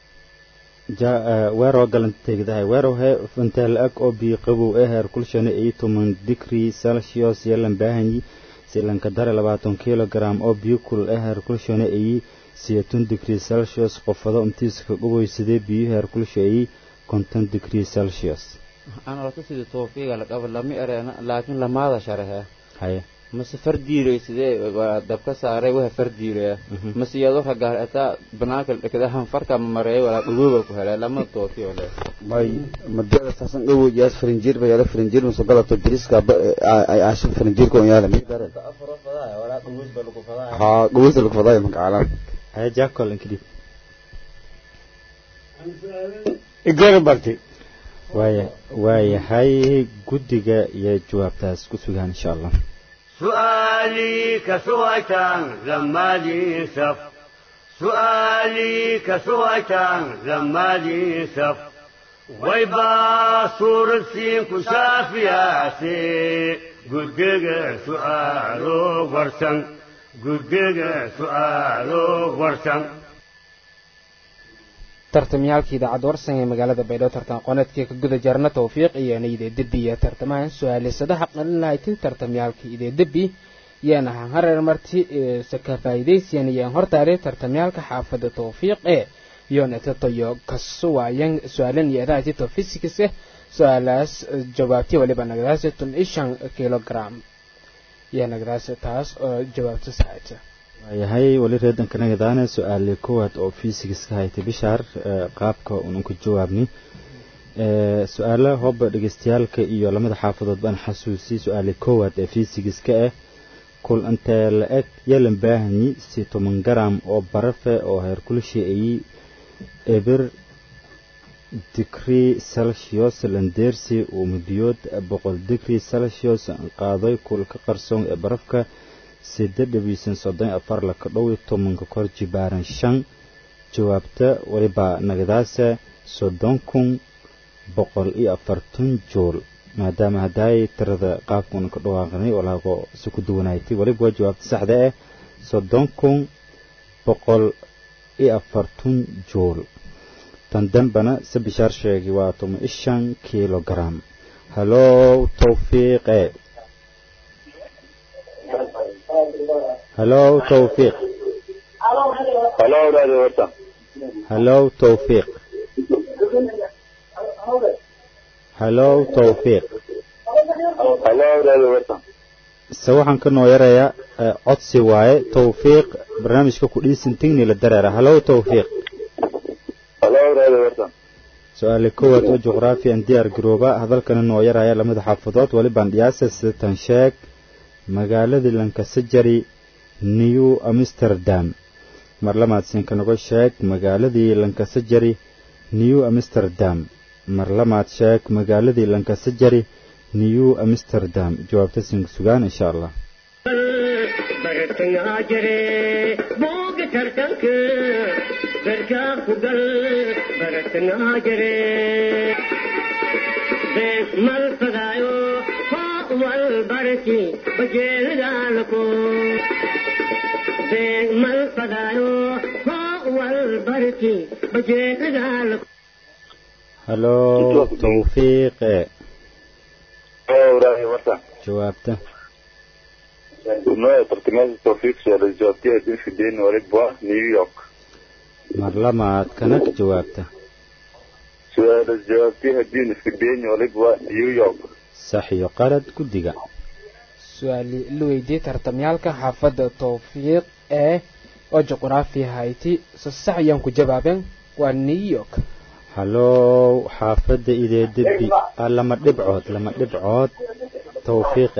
weero galanteegdahay weero inta la eg oo biyo qabow heer kulshana ay 10 degree celsius yeelan baahni si lanka dara 20 kilogram oo biyo kulul heer kulshana ay 8 degree celsius qofada intii ka qaboysada biyo heer kulsho ay 50 degree celsius أنا رأيت توفيق على قبل لم يرى لكن لما هذا شرحه هاي مس فردي رئيس ده دبكة سعره وه فردي له مس يدور هجار أتا بناك كده هم فرق مرة ولا قلوب كهلا لما توفيق ولا باي مدة أساسا جو جاس فرنجير بيا فرنجير مسقلة تدريس كاب عشان فرنجير كون ياله مين دارن أفراد فضاء ولا قلوب بلوك فضاء ها قلوب بلوك فضاء مكعلان هاي جاكل إنكدي إجربتي واي هاي قدقة يا جواب تاس كسوها إن شاء الله سؤالي كسويتان زمالي سف سؤالي كسويتان زمالي سف ويبا صور السين كشافياسي قدقة سؤالو ورسن قدقة سؤالو ورسن tartamyaalka idaacadda warsan ee magaalada baydhabo tartan aqooneedkii ka guda jarna tawfiiq iyo idee debi iyo tartamahan su-aale sadaxa qalin lahayti tartamyaalka idee debi iyana hareer marti saka faa'iideysiyan iyo hortaare tartamyaalka xaafadda tawfiiq ee yoonatatoyo kasuwayan su-aalan iyo adaatito physics su-aalaas jawaabtii waliba nagadaas 15 kilogram iyo nagadaas taas oo jawaabta saacada waayahay wali reedanka nagadaana su-aale koowaad oo physics ka haytay bishaar qaabka uun ku jawaabni su-aalaha hooba dhagaystayaalka iyo lamada xaafadood baan xasuusiyay su-aale koowaad ee physics ka ah kul intee la eg yeelan baahani 10 gram oo barafe oo heerkulshi ay eber degree celsius landeersi oo mibiyood 100 degree celsius qaaday kul ka qarsoon ee barafka 8.34 la ka dhow 10 kor jibaaran 5 jawaabta waliba nagadaasa 30,140 jool maadaama haday tirada qaabkan ka dhawaaqnay oo laga isku duwanaaytay waliba jawaabta saxda ah 30,140 jool tan dambana sabishaar sheegi waa 15 kilogram halo tawfiiq هلو توفيق هلو راديو ورطة هلو توفيق هلو توفيق هلو راديو ورطة سواحن كنو يرايا عدسي واي توفيق برنامج كو ديسنتيني للدرارة هلو توفيق هلو راديو ورطة سؤال كوة جغرافيا انديار جروبا هذا كان نو يرايا لمد حافظات ولبان دياسة ستنشاك magaaladii Lankasajari New Amsterdam marlamaad siinka nagu sheeg magaaladii Lankasajari New Amsterdam marlamaad sheeg magaaladii Lankasajari New Amsterdam jawaabta siin sugaan insha Allah bartanga jare boog tartanka barka kugal bartanga jare mal fadaayo والبركي بجيل دالكو بيغ مال فدايو والبركي بجيل دالكو هلو توفيق راهي ورطة جوابته نوع ترتماز توفيق سؤال الجوابتي هدين في الدين ورقبة نيويورك مرلمات كانك جوابته سؤال الجوابتي هدين في الدين ورقبة نيويورك صحيح قرد كدقة سؤالي لويدي ترتميالك حافظ توفيق او جغرافي هايتي سصح ينكو جبابين ونيويورك هلو حافظ إذا دبي لما دبعود توفيق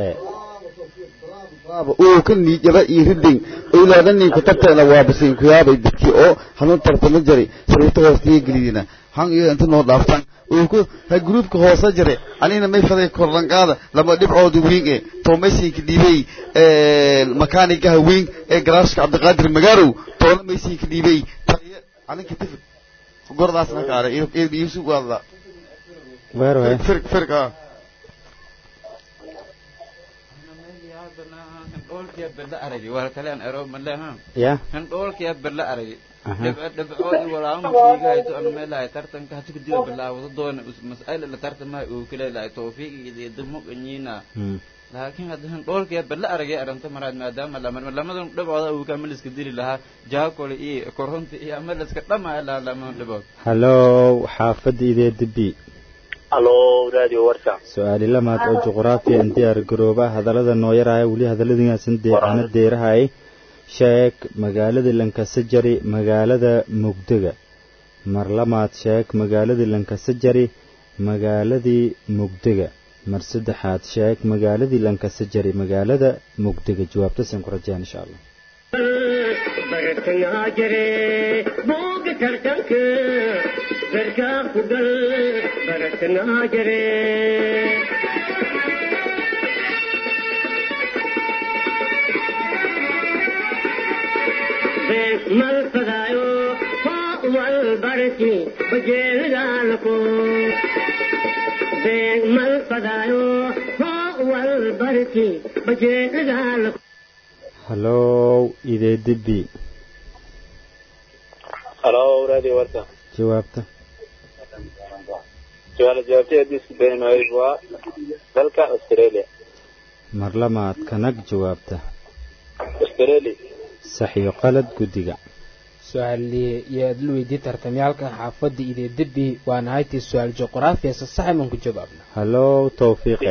oo kan niyada iyo ridin awlaadan ku tabtana waa bisin ku yaabay dadkii oo hanun tartamo jiray sababta hoostii galidina han iyo inta noo dhaaftan oo ku ha groupka hoose jiray anina may faday korlan qaada lama dhibcood weyn ee toomaysiinka dhibay makaaniga weyn ee garaashka Cabdiqaadir Magarow toomaysiinka dhibay tariya aninka tifid gordaasna kaare iyo isu wada weero firqa دولك بلا أرجي ولا كلام أروم من لها يا هن دولك بلا أرجي دبعوني ولا عم فيها يتو أنا ما لا ترتن كهتك ديو بلا وضدون مسألة اللي ترتن ما وكلا لا توفيق يدمك إنينا لكن هذا هن دولك بلا أرجي أرنت مراد ما دام لما دبعوا وكمل إسكدير لها جاك ولا إيه كورنت إيه أمل إسكتما لا ما دبعوا هلو حافظ إذا دبي الو راديو ورطة سؤالي لما تقول جغرافيا انديار جروبا هذا لذا نويرها ولي هذا الذي سندي أنا ديرهاي شاك مقالة لنكسجري مقالة مقدقة مرلمات شاك مقالة لنكسجري مقالة مقدقة مرسدحات شاك مقالة لنكسجري مقالة مقدقة جواب تسمى رجان إن شاء الله برتنا جري بوق ترتنك بركا قبل برتنا جري مال فدايو والبركي بجيل دالكو مال فدايو والبركي بجيل دالكو هلو إذا دبي الو راديو ورطة jawaabta su-aala jawaabtay haddii isku dayi maayo waa dalka australia mar lamaad kanag jawaabta australia sax iyo qalad guddiga su-aalii yaad la weydiin tartamyaalka xaafadda ideedabi waana haytii su-aal juqraafiya sax iman ku jawaabna hallow tawfiiqe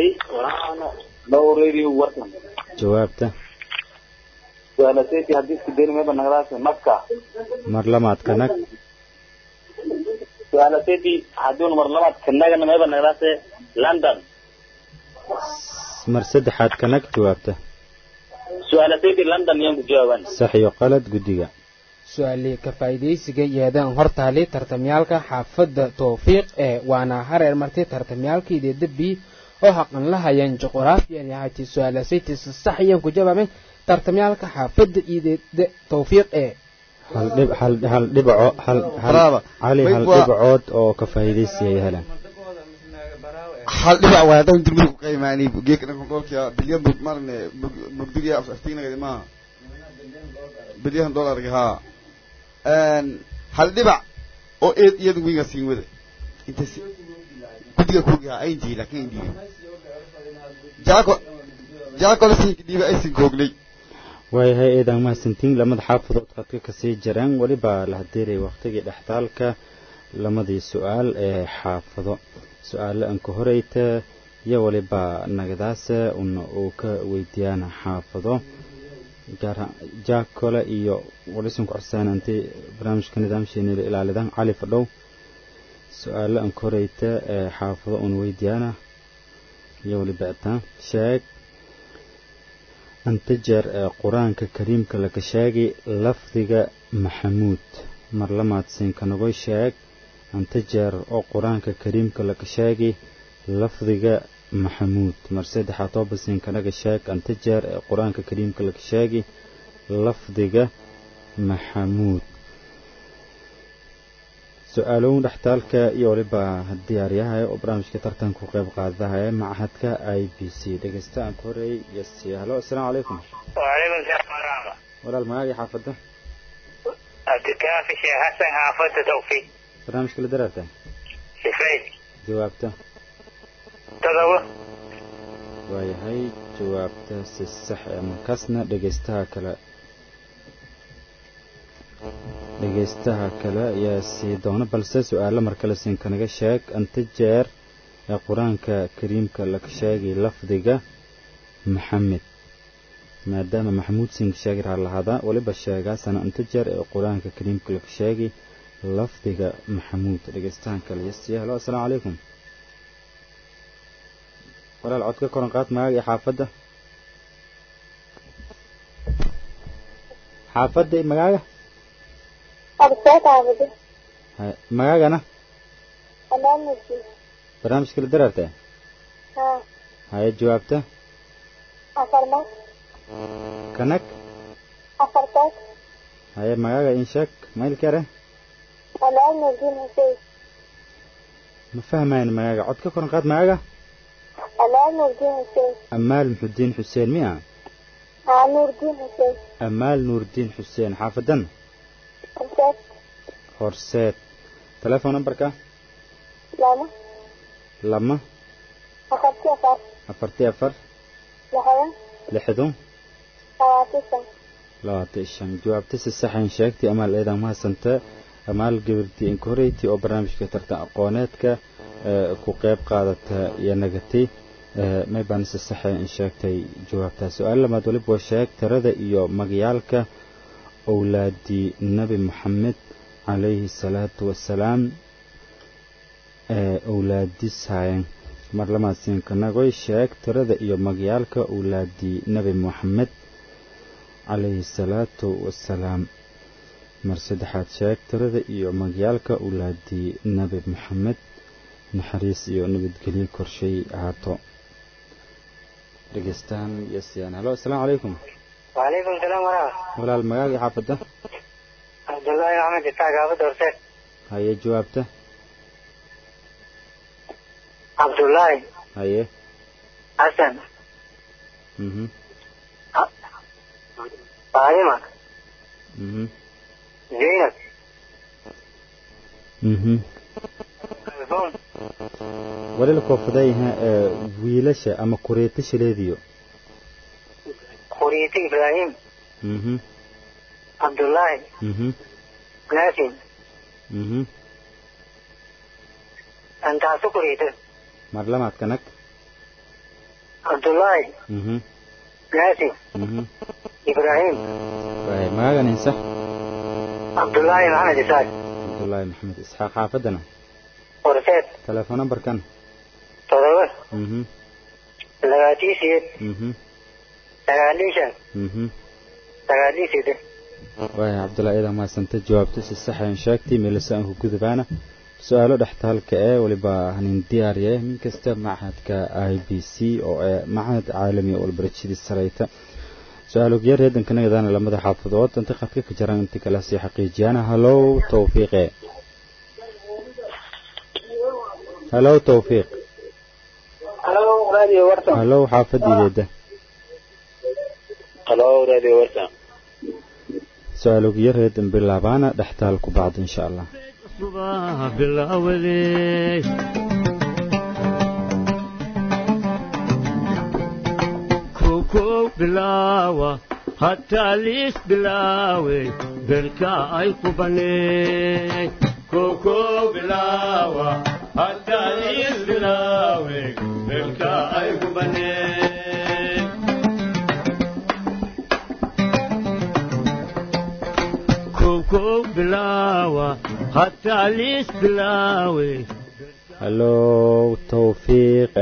jawaabta su-aala seyti haddii isku dayi mayba nagadaas makka mar lamaad kanag su-aala seyti haddii mar labaad kanagana mayba nagadaas london mar saddexaad kanag jawaabta su-aala seyti london yaan ku jawaaban sax iyo qalad guddiga su-aalii ka faa'iidaysiga yeedaan hortaali tartamyaalka xaafadda tawfiiq ee waana hareer martay tartamyaalka ideedabi oo xaqan la hayaan juqraafiyan yahay su-aala seyti sax ayaan ku jawaabeen tartamyaalka xaafadda ideeda tawfiiq ee hal dhibacood oo ka faa'iidaysiya helaan hal dhibac waa haddaan dirmada ku qiimaanay geekna kondoolka bilyan marne mugdiga aftiina ma bilyan dollar ha hal dhibac oo eed iyadu wiiga siin wada inta guddiga ku gaa ay diila kan diila jaako la siin diiba ay siin kooglay waayahay eedan mahadsantiin lamada xaafadood qadka kasii jiraan weliba la hadeeray waqtigii dhextaalka lamadii su-aal ee xaafado su-aalo aan ka horeyta iyo weliba nagadaasa uu ka weydiiyaan xaafado jaakole iyo walisan ku codsaanantay barnaamijka nidaamsheena la ilaalidan cali fadhow su-aalo aan ka horeyta ee xaafado uun weydiiyaana iyo weliba itaan sheeg anta jeer ee qur-aanka kariimka laga sheegay lafdiga maxamuud mar lamaad siinkanagoy sheeg anta jeer oo qur-aanka kariimka laga sheegay lafdiga maxamuud mar saddexaad oo basiinkanaga sheeg anta jeer ee qur-aanka kariimka laga sheegay lafdiga maxamuud su-aalown dhextaalka iyo waliba diyaaryahay oo barnaamijka tartanka ku qayb qaadahaya macahadka I B C dhegeysta aan ku horeeyay yasi halo assalaamu calaykum وعليكم السلام ورحمة walaal magacii xaafadda عبد الكافي شيخ حسن حافظ توفيق barnaamijka la daraarta شفاي jawaabta تضوى waayahay jawaabta si sax ee markaasna dhegeystaha kale ayaa sii doona balse su-aalo markale siinkanaga sheeg anta jeer ee qur-aanka kariimka laga sheegay lafdiga maxamed maadaama maxamuud siinka sheegi raha lahaada weliba sheegaasana anta jeer ee qur-aanka kariimka laga sheegay lafdiga maxamuud dhegeystahan kale yasiya halo assalaamu calaykum walaal codka koran qaad magaaga iyo xaafadda magaaga magaagana barnaamijka la daraarta haye jawaabta kanag haye magaaga insheeg maylkare ma fahmayn magaaga cod ka koran qaad magaaga amaal muxudiin xuseen miya amaal nuurdiin xuseen xaafadan horseed telephone numberka lama afartii afar lixdan labaatan shan jawaabta si saxan sheegtay amaal eedan mahadsanta amaal gabardii inkoreyti oo barnaamijka tartan aqooneedka ku qayb qaadata iyo nagatay may baan si saxan sheegtay jawaabtaas su-aal lamaad waliba waa sheeg tirada iyo magayaalka awlaadii nabi maxamed calayhi salaatu wasalaam awlaadis haayeen mar lamaad siinkanagoy sheeg tirada iyo magayaalka awlaadii nabi maxamed calayhi salaatu wasalaam mar saddexaad sheeg tirada iyo magayaalka awlaadii nabi maxamed naxariis iyo nabadgelyo korshay ahaato dhegeystaan yasiyaan halo assalaamu calaykum وعليكم السلام ورحمة walaal magaaga xaafadda عبد الله أحمد إسحاق حافظ ورسيد haye jawaabta عبد الله haye حسن فاطمة زينب wali la koofadayha wiilasha ama kureeta shileediyo قريتي إبراهيم عبد الله قاسم أنت سكريت مرلمات كنك عبد الله قاسم إبراهيم ما ننسى عبد الله محمد إسحاق عبد الله محمد إسحاق حافظنا ورسات تلفون نمبر كان تضوى لغاتي سيد تغاليشا تغالي سيد واي عبد الله إذا ما سنت جوابتس الصحة إن شاكتي ملسانه كذبانا سؤاله دحتال كأ ولبا هنندياريه من كستب معهد كIBC أو معهد عالمي أو البرتشيد السريتة سؤاله غير هذا كنا إذا لما حافظوت أنت خفيف جران أنت كلاسي حقيقيانا هلو توفيق هلو توفيق هلو راديو ورسم هلو حافظ إيده هلو راديو ورسم سؤاله غير هذا باللعبانة دحتالكم بعد إن شاء الله صباح بالأولي كوكو بلاوة حتى ليس بلاوي بركا أي قبني كوكو بلاوة حتى ليس بلاوي بركا أي قبني كوكو بلاوة حتى ليس بلاوي هلو توفيق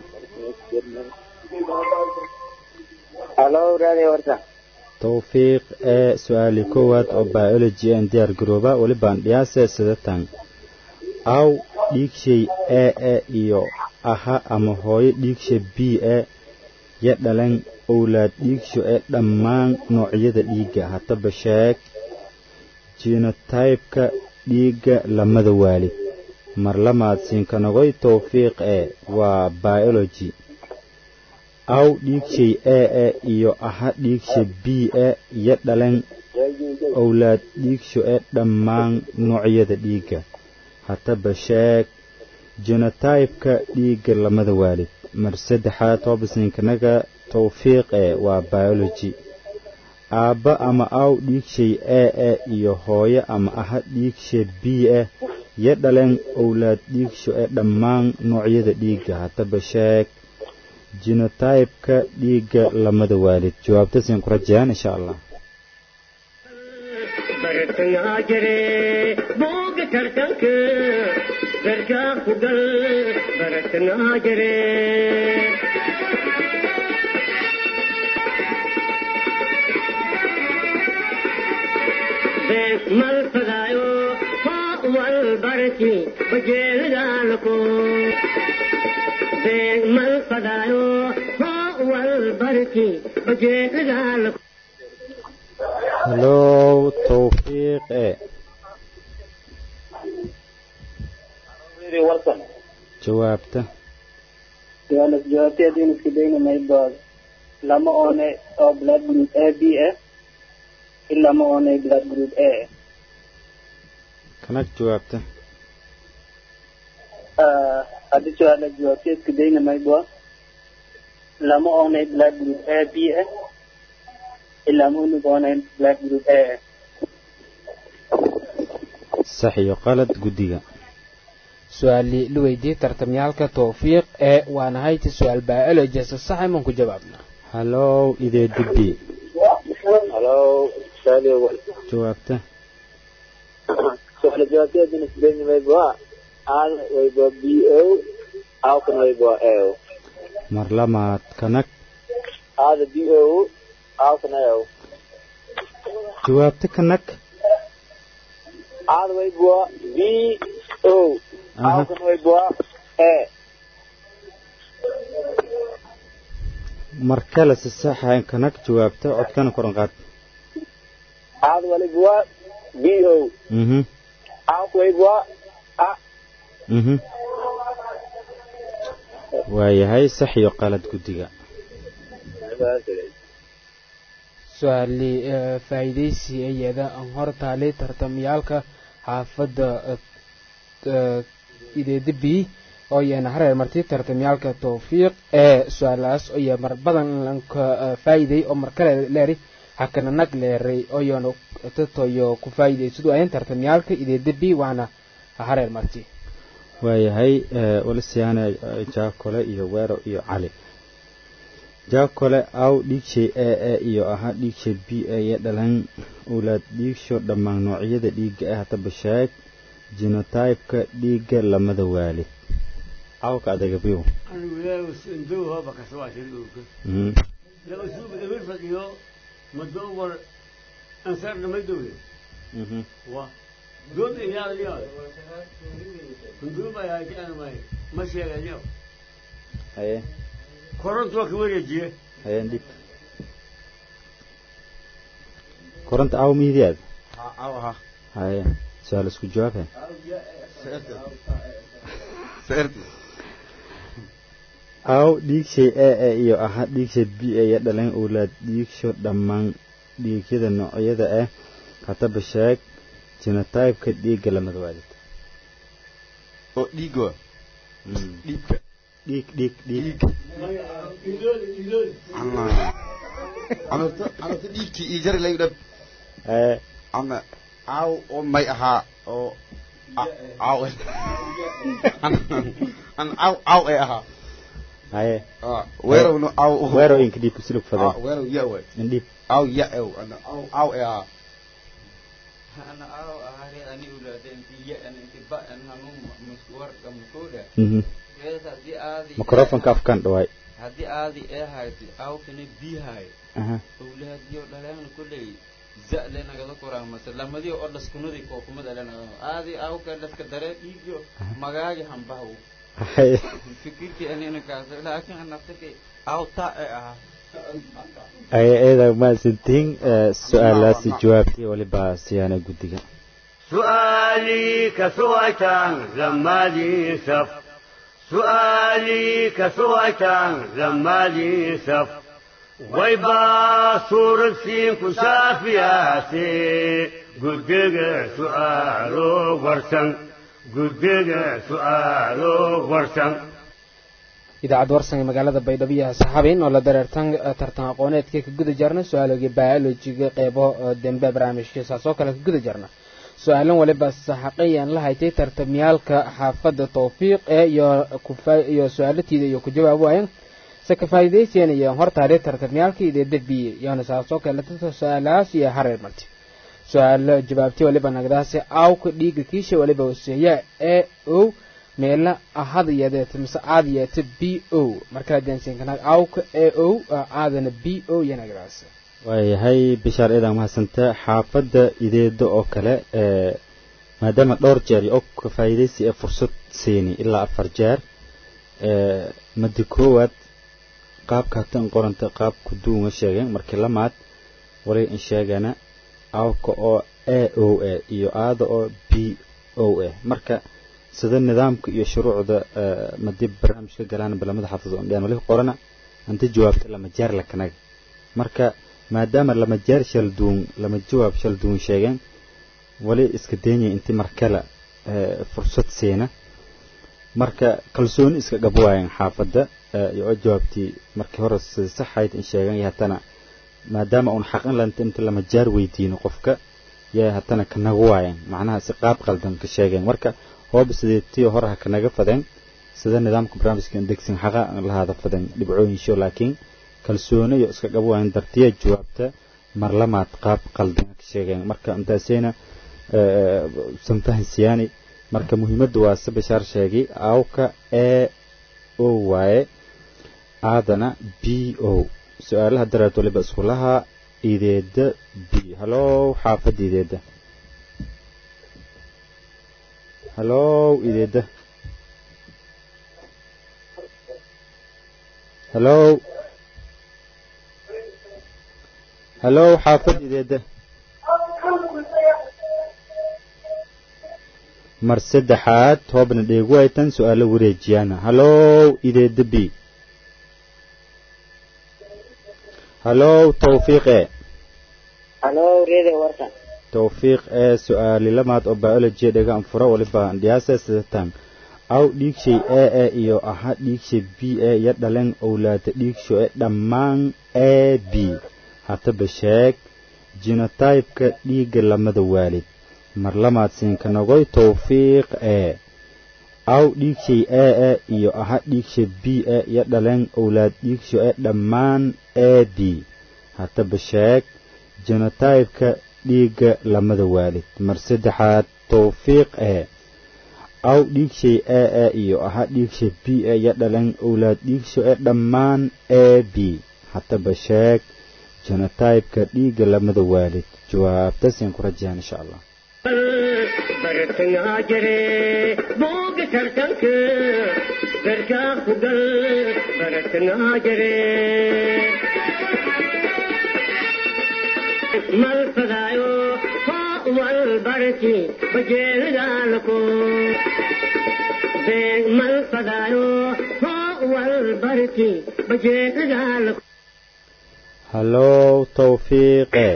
هلو راديو ورسم توفيق سؤالي كواد أو بيولوجي أن ديار جروبا ولبان دياسة سدتان أو ديكشي إيو أها أما هوي ديكشي بي يدلن أولاد ديكشو دمان نوعية ديكا حتى بشاك جينوتايبك ديكا لماذا والي مرلمات سينكنغوي توفيق وبيولوجي أو ديكشي إيو أها ديكشي بي يدلن أولاد ديكشو دمان نوعية ديكا حتى بشاك جينوتايبك ديكا لماذا والي مرسد حاتو بسينكنغا توفيق وبيولوجي أبا أما أو ديكشي إيو هوية أما أها ديكشي بي يدلن أولاد ديكشو دمان نوعية ديكا حتى بشاك جينوتايبك ديكا لماذا والد جواب تسين كرجان إن شاء الله برتنا جري بوق ترتنك بركا قدل برتنا جري بيت مال فدايو والبركي بجيل دالكو بيت مال فدايو والبركي بجيل دالكو هلو توفيق ورسم جوابته جوابتي أدين سكدين ما يبغى لما أنا أو بلاد جروب A B إلا ما أنا بلاد جروب A كنك جوابته هذا سؤال جوابتي سكدين ما يبغى لما أنا بلاد جروب A B إلا ما أنا بلاد جروب A صحيح قالت قدية سؤالي لويدي ترتميالك توفيق وانا هايتي سؤال بيولوجي صحيح منكو جوابنا هلو إذا دبي هلو راديو جوابته سؤال جوابتي أدين سكدين ما يبغى أنا ويبغى بي أو أو كنا ويبغى أو مرلمات كنك هذا بي أو كنا أو جوابته كنك هذا ويبغى بي أو أو كنا ويبغى A مركلس الصحة إن كنك جوابته عد كان كرنقات هذا ويبغى بي أو أو ويبغى A وهي صحيح قالت قدية سؤالي فايديسي أيضا أنهار تالي ترتميالك حافظ ideeda b oo iyana hareer marti tartamyaalka tawfiiq ee su-aalahaas oo iya mar badan lanka faa'iiday oo mar kale leeri hakana nag leeray oo iyana tatoyo ku faa'iiday sidoo ay tartamyaalka ideeda b waana hareer marti waayahay walisiyaana jaakole iyo weero iyo cali jaakole aw dhiigshay ee iyo aha dhiigshay b ee dhalan ulaad dhiigsho dhammaan noocyada dhiigga ah hadaba sheeg genotype-ka dhiigga lamada waalid awka adaga biyo anigu leeyahay indoo haba ka soo ashirka la usub eber fadiyo madowar ansar ma dowle wa dood yaa yaa kunduba yaa jaan ma sheegayo haye koronto ka wareejiye haye dib koronto aw miidiyaad aw ha haye su'aal isku jawaab سأرتي aw dhiigshay ee iyo aha dhiigshay b ee dhalan ulaad dhiigsho dhammaan dhiigyada noocyada ah hadaba sheeg genotype-ka dhiigga lamada waalid oo dhiigo dhiigka dhiig ana dhiigti iyo jari la yidhab ana aw oo may ahaa oo aw an aw ee ahaa haye weero aw weero inka dhiig kusilo faday weero ya way indhiib aw ya ana aw ee ahaa أنا أهري أني أولادي أنت يا أنت بقى أنا مو مسكور كمكودة. هذه هذه. ميكروفون كاف كان دواي. هذه هذه إيه هاي أو كني بي هاي. أولادي ولا لهم كل زق لنا كذا كورا مثلا لما دي أول سكونو دي كوكو مثلا هذه أو كذا كدرة يجيو مجاج هم باهو. فكرتي أنا كذا لكن أنا أفتكر أو تا إذا ما سنتين سؤال جوابتي ولا بس يعني قديك سؤالي كسويتان لما لي سف سؤالي كسويتان لما لي سف ويبا صورة سين كسافياتي قديك سؤالو ورسن قديك سؤالو ورسن idaacad warsan ee magaalada Baydhabo saxaabeen oo la dareertan tartan aqooneedka ka guda jarna su'aalaha biology-ga qaybo dambe barnaamijka soo kala ka guda jarna su'aalan waliba saxaqayan la haytay tartamyaalka xaafadda tawfiiq ee iyo su'aalatiida iyo ku jawaab waayeen saka faa'iideysan iyo hortaare tartamyaalka ideeda b yana soo kala su'aalahaas iyo hareer marti su'aal jawaabti waliba nagdaasi aw ka dhiiga kiisha waliba wasiya ee oo meela ahad yadeet mise aad yeet bo marka dansin kana awka ao aadana bo yana garaas waayahay bishaar idan mahasanta xaafadda ideeda oo kale maadaama dhowr jeer oo ka faa'iideysi ee fursad siini ilaa 4 jeer madi koowaad qaabka tan qoranta qaab ku duuma sheegeen markii lamaad wali in sheegana awka oo ao iyo aada oo bo marka sida nidaamka iyo shuruucda madib barnaamijka galaan balamada xaafado aan wali qorana anta jawaabta lama jeer la kanag marka maadaama lama jeer shalduun lama jawaab shalduun sheegan wali iska deeyay intii markala fursad siina marka kalsooni iska gabwaayeen xaafada iyo jawaabtii markii hore saxayd in sheegan yahatana maadaama uu xaqan lanta inta lama jeer weydiino qofka yaa hatana kanagu waayeen macnaha si qaab qaldan ka sheegeen marka هو بسديتي هرها كنجا فدين سيدا نظام برنامج كان دكسين حقا لهذا فدين دبعوين شو لكن كالسوني يسكا قبوا عند درتيه جوابته مرلمات قاب قلدنا كشيغين مركا امتاسينا سنفهن سياني مركا مهمة دواسة بشار شيغي اوكا او واي آدنا بي او سؤالها دراتو اللي بأسولها إيديد بي هلو حافظ إيديد هلو إيديد هلو هلو حافظ إيديد مرسد حات هو بن ديغويتن سؤال وريجيانا هلو إيديد بي هلو توفيق هلو ريدي ورسن tawfiiq ee su'aali lamaad oo biology dhagaan furo waliba dhiyaasa sidatan aw dhiigshay a iyo aha dhiigshay b ya dhalan awlaad dhiigsho ee dhammaan a b hataba sheeg genotype-ka dhiiga lamada waalid mar lamaad siinka nogoy tawfiiq ee aw dhiigshay a iyo aha dhiigshay b ya dhalan awlaad dhiigsho ee dhammaan a b hataba sheeg genotype-ka dhiiga lamada waalid mar saddexaad tawfiiq ee aw dhiigshay a iyo aha dhiigshay b ya dhalan awlaad dhiigsho ee dhammaan a b hataba sheeg genotype-ka dhiiga lamada waalid jawaabtaasaan ku rajayaan insha allah bartangaa jire booga tartanka garkaa ku gal bartangaa jire mal fadaayo wal barki bajeelidaalko beeg mal fadaayo wal barki bajeelidaalko hallow tawfiiqe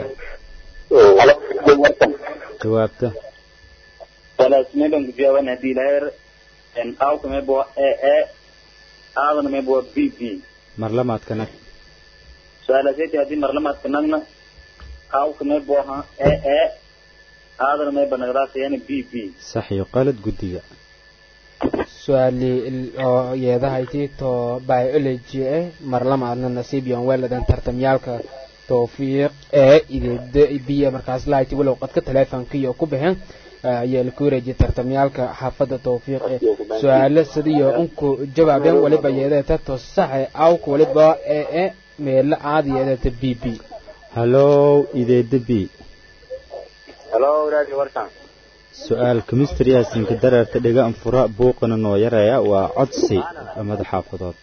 jawaabta walaas meelan jawaaban hadii laher en aw kame bo aadan me bo bb mar lamaad kana su'aaladeed hadii mar lamaad kanagna aw kame bo ha aadan me banagdaas yani bb sax iyo qalad gudiga su'aali oo yeedahayti to biology mar lamaadna nasiib yoon weeladan tartamyaalka tawfiiq ee ideeda biya markaas lahayti walow qadka teleefanka iyo ku baxeen ayaa la ku wareejiyay tartamyaalka xaafadda tawfiiq ee su'aalo sidiyo unku jawaabeen waliba yeedata to sax aw ku waliba meel caadi yeedata bb hallow ideeda b hallo radio warsan su'aal chemistry asinka dararta dhiga anfura buuqana noo yaraya waa codsi amada xaafadood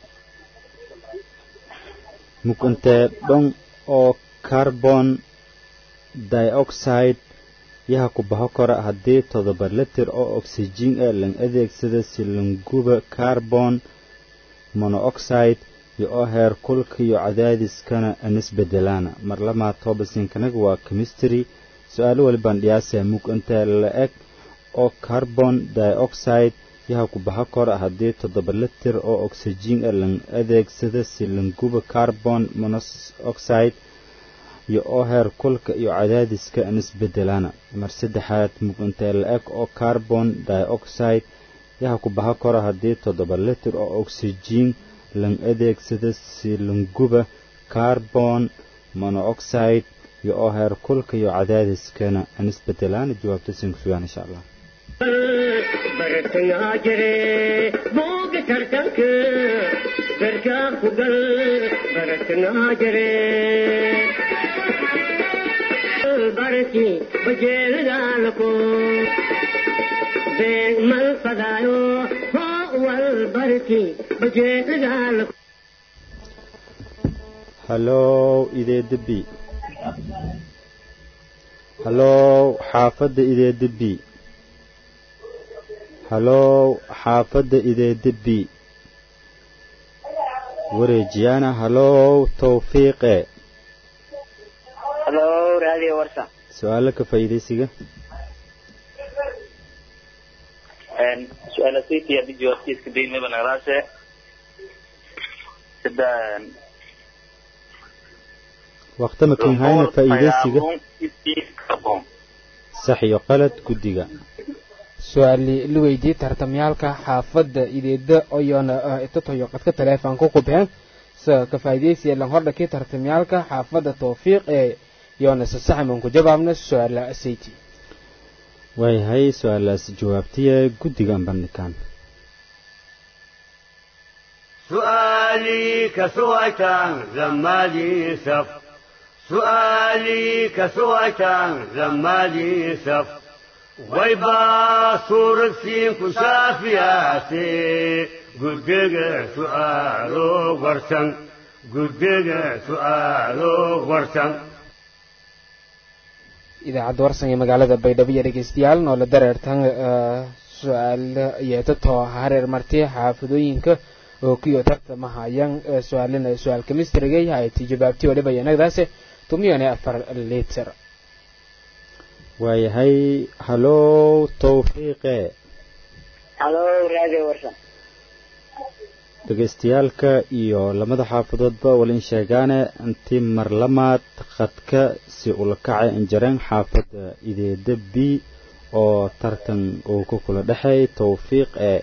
mukante dhon oo carbon dioxide yaha ku baho kora haddii 7 litir oo oxygen ee lan adeegsada si languba carbon monoxide iyo heer kulka iyo cadaadiskana isbedelaana mar lama toobasinkanaga waa chemistry su'aalo walban dhiyaasa mukante la eg oo carbon dioxide yaha ku baho kora haddii 7 litir oo oxygen ee lan adeegsada si languba carbon monoxide iyo heer kulka iyo cadaadiska isbedelaana mar saddexaad mukante la eg oo carbon dioxide yaha ku baho kora haddii 7 litir oo oxygen lan adeegsada si languba carbon monoxide iyo heer kulka iyo cadaadiskana isbedelaana jawaabta siin ku sugan insha Allah bartangaa jire booga tartanka garkaa ku gal bartangaa jire barki bajeelidaalko beeg mal fadaayo wal barki bajeelidaalko hallow ideeda b hallow xaafadda ideeda b hallow xaafadda ideeda b wareejiyana hallow tawfiiqe hallo radio warsan su'aalo ka faa'iideysiga su'aaladeed hadii jawaabtiiska deynay banagdaas sidan waqti ma kan hayna faa'iideysiga sax iyo qalad gudiga su'aali la weydiiyay tartamyaalka xaafadda ideeda oyona itotoyo qadka teleefanka ku baxeen ka faa'iideysiga lan hordhakii tartamyaalka xaafadda tawfiiq ee yoona saxaman ku jawaabna su'aala asayti way su'aalaas jawaabtiya gudigan bandhigaan سؤالي كسويتان زمالي سف سؤالي كسويتان زمالي سف ويبا صورك سين كشافياتي قدق سؤالو ورسن قدق سؤالو ورسن idaacadda warsan ee magaalada baydhabo iyo dhegeystayaal noola dareertan su'aal yeetato hareer marti xaafadooyinka oo kiyo tartamahayaan su'aalina su'aal chemistry-ga ay jawaabtii waliba yanagdaas tumiyane 4 litir waayahay halow tawfiiqe halo radio warsan dhagaystayaalka iyo lamada xaafadoodba walin sheegaane intii mar lamaad khadka si ula kacay injareen xaafadda ideeda b oo tartan uu ku kula dhexay tawfiiq ee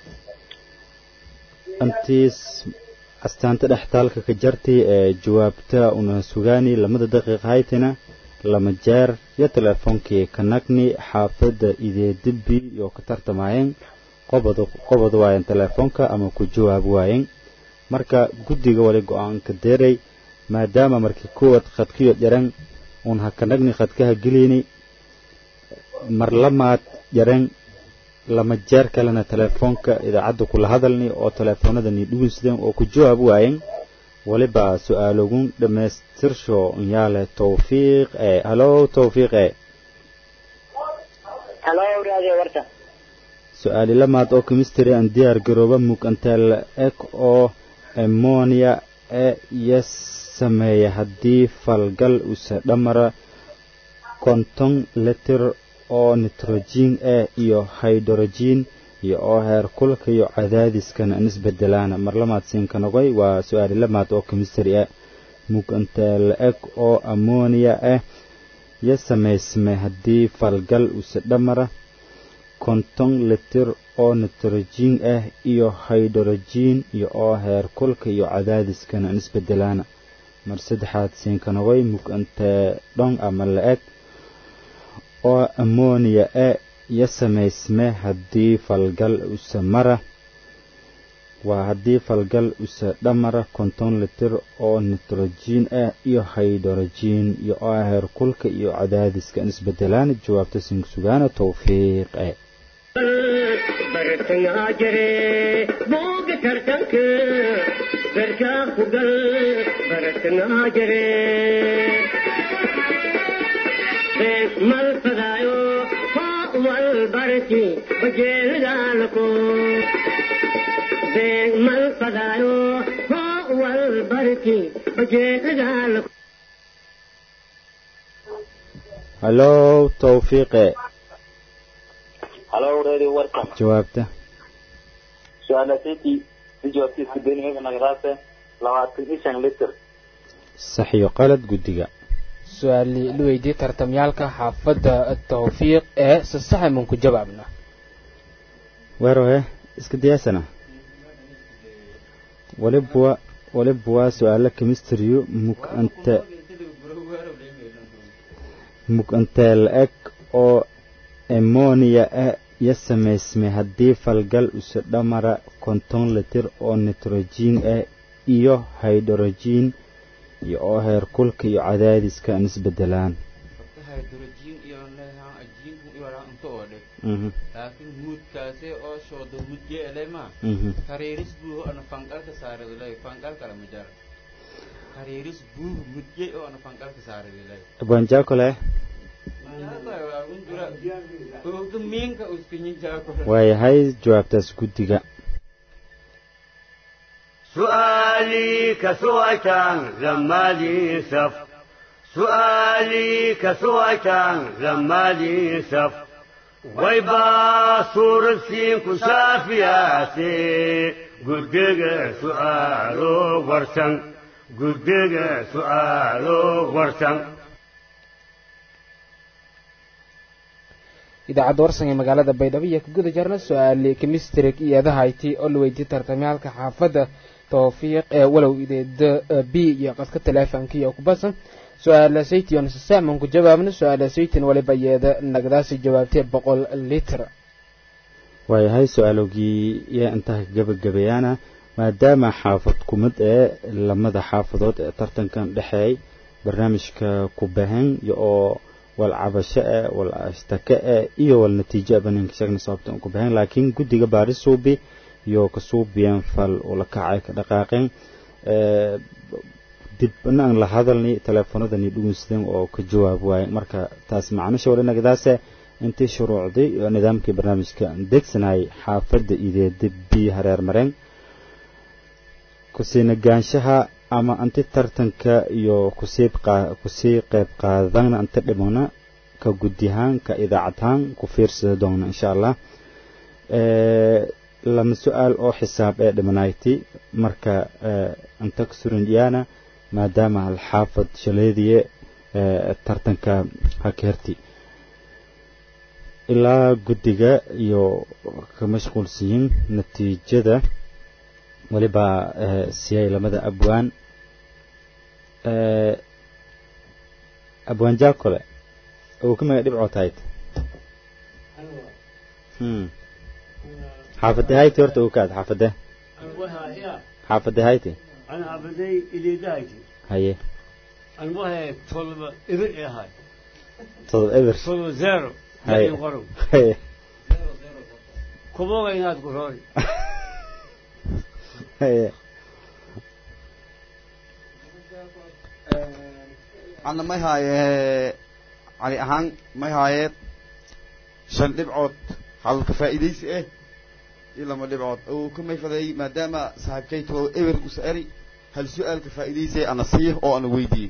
intiis astaanta dhextaalka ka jartay ee jawaabta una sugaani lamada daqiiq haytina lama jeer iyo telefoonkii kanagni xaafadda ideeda b iyo ka tartamayeen qobod waayeen telefoonka ama ku jawaab waayeen marka guddiga wali go'aanka deeray maadaama markii kuwad khadkiyo jaran uun ha kanagni khadkaha gelini mar lamaad jaran lama jeer kalena telefoonka idaacadda kula hadalni oo telefoonadani dhugunsideen oo ku jawaab waayeen waliba su'aalogun dhammaystirsho yaale tawfiiq ee halow tawfiiq ee halo radio warsan su'aali lamaad oo chemistry aan diyaar garooba muqantal ek oo ammonia yes sameeya haddii falgal usa dhamara konton liter oo nitrogen iyo hydrogen iyo oo heer kulka iyo cadaadiskana isbedelaana mar lamaad siinkanagay waa su'aali lamaad oo chemistry muqantal ek oo ammonia yes sameysme haddii falgal usa dhamara konton liter oo nitrogen iyo hydrogen iyo oo heer kulka iyo cadaadiskana isbedelaana mar saddexaad siinkanagay muqante dhon ama la-eg oo ammonia iyo samaysme haddii falgal usa mara waa haddii falgal usa dhamara konton liter oo nitrogen iyo hydrogen iyo oo heer kulka iyo cadaadiska isbedelaana jawaabta sinsugaana tawfiiq bartangaa jire booga tartanka barkaa ku gal bartangaa jire bees mal fadaayo foo wal barki bajeelidaalako bees mal fadaayo foo wal barki bajeelidaalako halow tawfiiqe halo radio warsan jawaabta su'aalatii jawaabtiisa beeniyay nagraafe 25 liter sax iyo qalad guddiga su-aali la weydiiyey tartamyaalka xaafadda tawfiiq ee si saxa man ku jawaabna weerohe iska diyaasana waliba su'aala chemistry muqanteel ek oo ammonia iyo samaysme haddii falgal usa dhamara konton liter oo nitrogen iyo hydrogen iyo oo heer kulka iyo cadaadiska isbedelaan laakiin muudkaasi oo shoodo mudje elema kariiris buu ana fanqalka saaradilay fanqalka lama jar kariiris buu mudje oo ana fanqalka saaradilay banjaakole waayahay jawaabtaas guddiga سؤالي كسويتان زمالي سف سؤالي كسويتان زمالي سف ويبا صورتين كشافياتي قدق سؤالو ورسن قدق سؤالو ورسن idaacadda warsan ee magaalada baydhabo iyo ka guda jarna su-aali chemistry iyadaha hayti oo la weydiiyey tartamyaalka xaafadda tawfiiq ee walow ideeda b iyo qadka teleefanka iyo ku basan su-aala saytion saaman ku jawaabna su-aala saytin waliba iyada nagdaasi jawaabtay 100 liter waayahay su-aalogii iyo intaa gabagabeeyana maadaama xaafad kumid ee lamada xaafadood ee tartankan dhexeey barnaamijka ku bahan iyo oo والعبشة والاشتكاء إيو والنتيجة بنين كشكل صابتون كبهين لكن قدي باري صوبي يو كصوب ينفل ولكعيك دقاقين دبنا لهذا تلفون دني دون سلم أو كجواب واي مركا تسمعنا شو لنا قداسة أنت شروع دي نظام كبرنامج كان دكسناي حافظ إذا دبي هرير مرين كسينا جانشها ama anti tartanka iyo kusii qayb qaadana anta dhimana ka guddihaan ka idaacadhaan ku fiirsada doona insha allah lama su-aal oo xisaab ee dhimanayti marka inta ka suran iyana maadaama hal xaafad shaleediye tartanka hakeerti ilaa guddiga iyo ka mashquulsiyin natiijada waliba siyay lamada abwaan jaakole oo ka maga dhibco tahayd حافظة هايتي ورت وكاد حافظة حافظة هايتي أنا حافظي اللي دايتي هاي المهم طلب إبر إيه هاي طلب إبر طلب زيرو هاي هاي كبوغا يناد قراري هاي أنا ما هاي علي أهان ما هاي شن لبعض هل كفائديس إيه إلا ما لبعض وكم يفضي ما دام صاحب كيتو إبر وسأري هل سؤال كفائديس أنا صيح أو أنا ويدي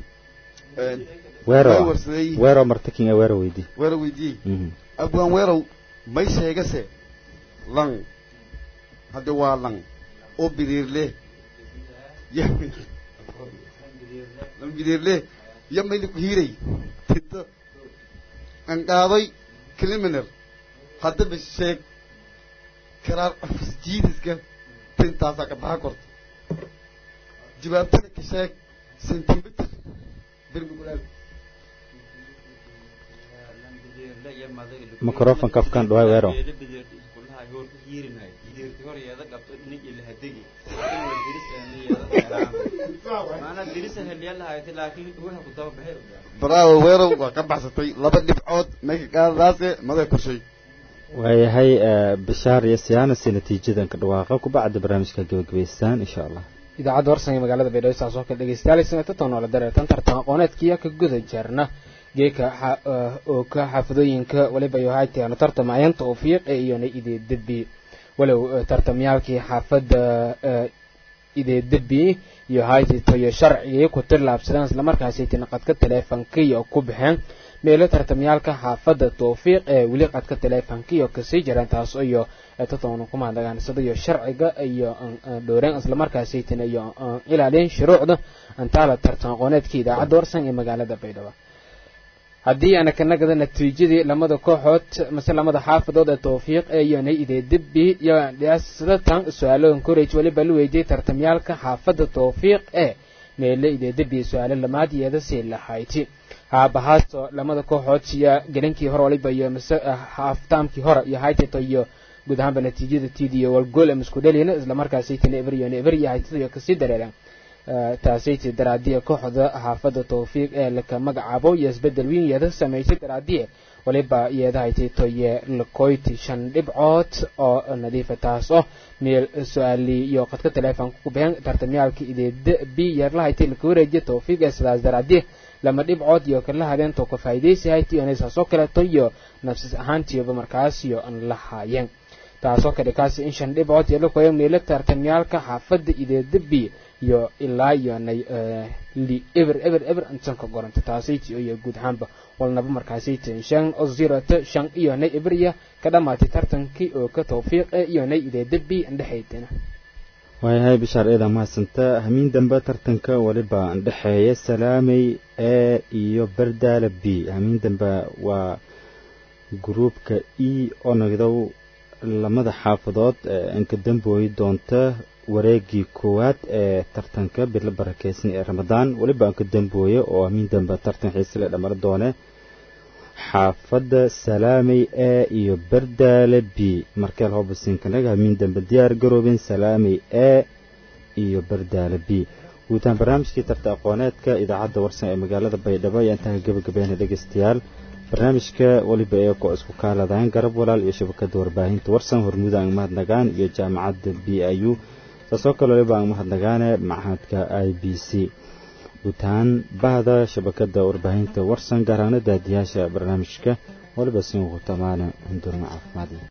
ويرو مرتكين ويرو ويدي ويرو ويدي أبوان ويرو ما يسيقسي لان هذا والان أو بدير له يمين لان بدير له يمين هيري تدو أنقاضي كلمنر هذا بالشيك كرار أفسجيدسك تنتاسك باكورت جوابتك كشيك سنتيمتر برمجلال ميكروفون كفكان دواي ويرو براو ويرو وكبح ستي لبد دفعود ميك قال راسي ما ذكر شيء وهي بشار يسيان نتيجة كدواقة وبعد برامجك جوجبيستان إن شاء الله idaacadda warsan ee magaalada Beledweyne soo ka dhageystayaasha toona la dareertan tartan aqooneedkiya ka guda jarna geeka oo ka xafadooyinka waliba iyo hay'adaha aan tartamayaan tawfiiq iyo idee dibbi walow tartamyaalkii xaafadda idee dibbi iyo hay'adaha sharciga ku tilaabsadaan isla markaas ay tinqadka taleefankiyo ku bixin meelo tartamyaalka xaafadda tawfiiq ee wali qadka taleefankiyo ka sii jiraan taas iyo tatoona kuma dagaan sadayo sharciga iyo dhooreen isla markaas ay tinayo ilaalin shuruucda anta la tartan aqooneedkii idaacadda warsan ee magaalada Beledweyne haddii ana kana gada natiijadii lamada kooxood mesela lamada xaafadood ee tawfiiq iyo idee dibbi iyo dhiasatan su'aaloon koreej waliba la weydiiyay tartamyaalka xaafadda tawfiiq ee meelo idee dibbi su'aalo lamaad iyada si la hayti haabahaas lamada kooxood iyo galinkii hore waliba iyo half-time-kii hore iyo hay'adaha iyo guud ahaan natiijada tiidiyo wal gool ee isku dhaliyeen isla markaas ay tinay eber iyo hay'adaha ka sii dareereen taasay daraadiye kooxda xaafadda tawfiiq ee la ka magacaabo iyo isbedel weyn iyada sameeyay daraadiye waliba iyada ay tooye la koyti 5 dhibcood oo nadiifa taas oo meel su'aali iyo qadka taleefanka ku bixin tartamyaalka ideed bi yar la haytay la wareejiyay tawfiiq ee sidaas daraadiye lama dhibcood iyo kala hadeen to ka faa'iideysi haytay inay soo kala toyo nafs ahaantiiba markaas iyo an la haayeen taasoo ka dhigaysa in 5 dhibcood iyo la kooyo meel tartamyaalka xaafadda ideed bi iyo ilaa iyo li ever intan ka goranta taasay iyo guud ahaanba walnaba markaasay shan oo 0 iyo ebriya ka dhamaatay tartankii oo ka tawfiiq iyo idee dibbi indhaxeeytana waayahay bishaar eeda maasanta hamiin dambe tartanka waliba indhaxeeya salaamay ee iyo bardaala b hamiin dambe waa groupka e oo nagdow lamada xaafadood inka dambooyi doonta wareegii koowaad ee tartanka bil barakeysan ee Ramadaan waliba ka dambooyo oo amiin dambe tartan xiiso leh dhamar doone xaafadda salaamay ee iyo bardaale b markeel hoobasin kanaga amiin dambe diyaar garoobin salaamay ee iyo bardaale b guutaan barnaamijkii tartan aqooneedka idaacadda warsan ee magaalada Baydhabo ayaa inta gabagabeeyay dhageystayaal barnaamijka waliba ee ku isku kaaladaan garab walaal iyo shabakada warbaahinta warsan hormuud aan mahadnagaan iyo jaamacadda BIU taasoo kale waliba aan mahadnagaane macahadka IBC guutaan bahda shabakada warbaahinta warsan gaar ahaan daadiyaasha barnaamijka waliba si ugu tamaana indurma caafimaad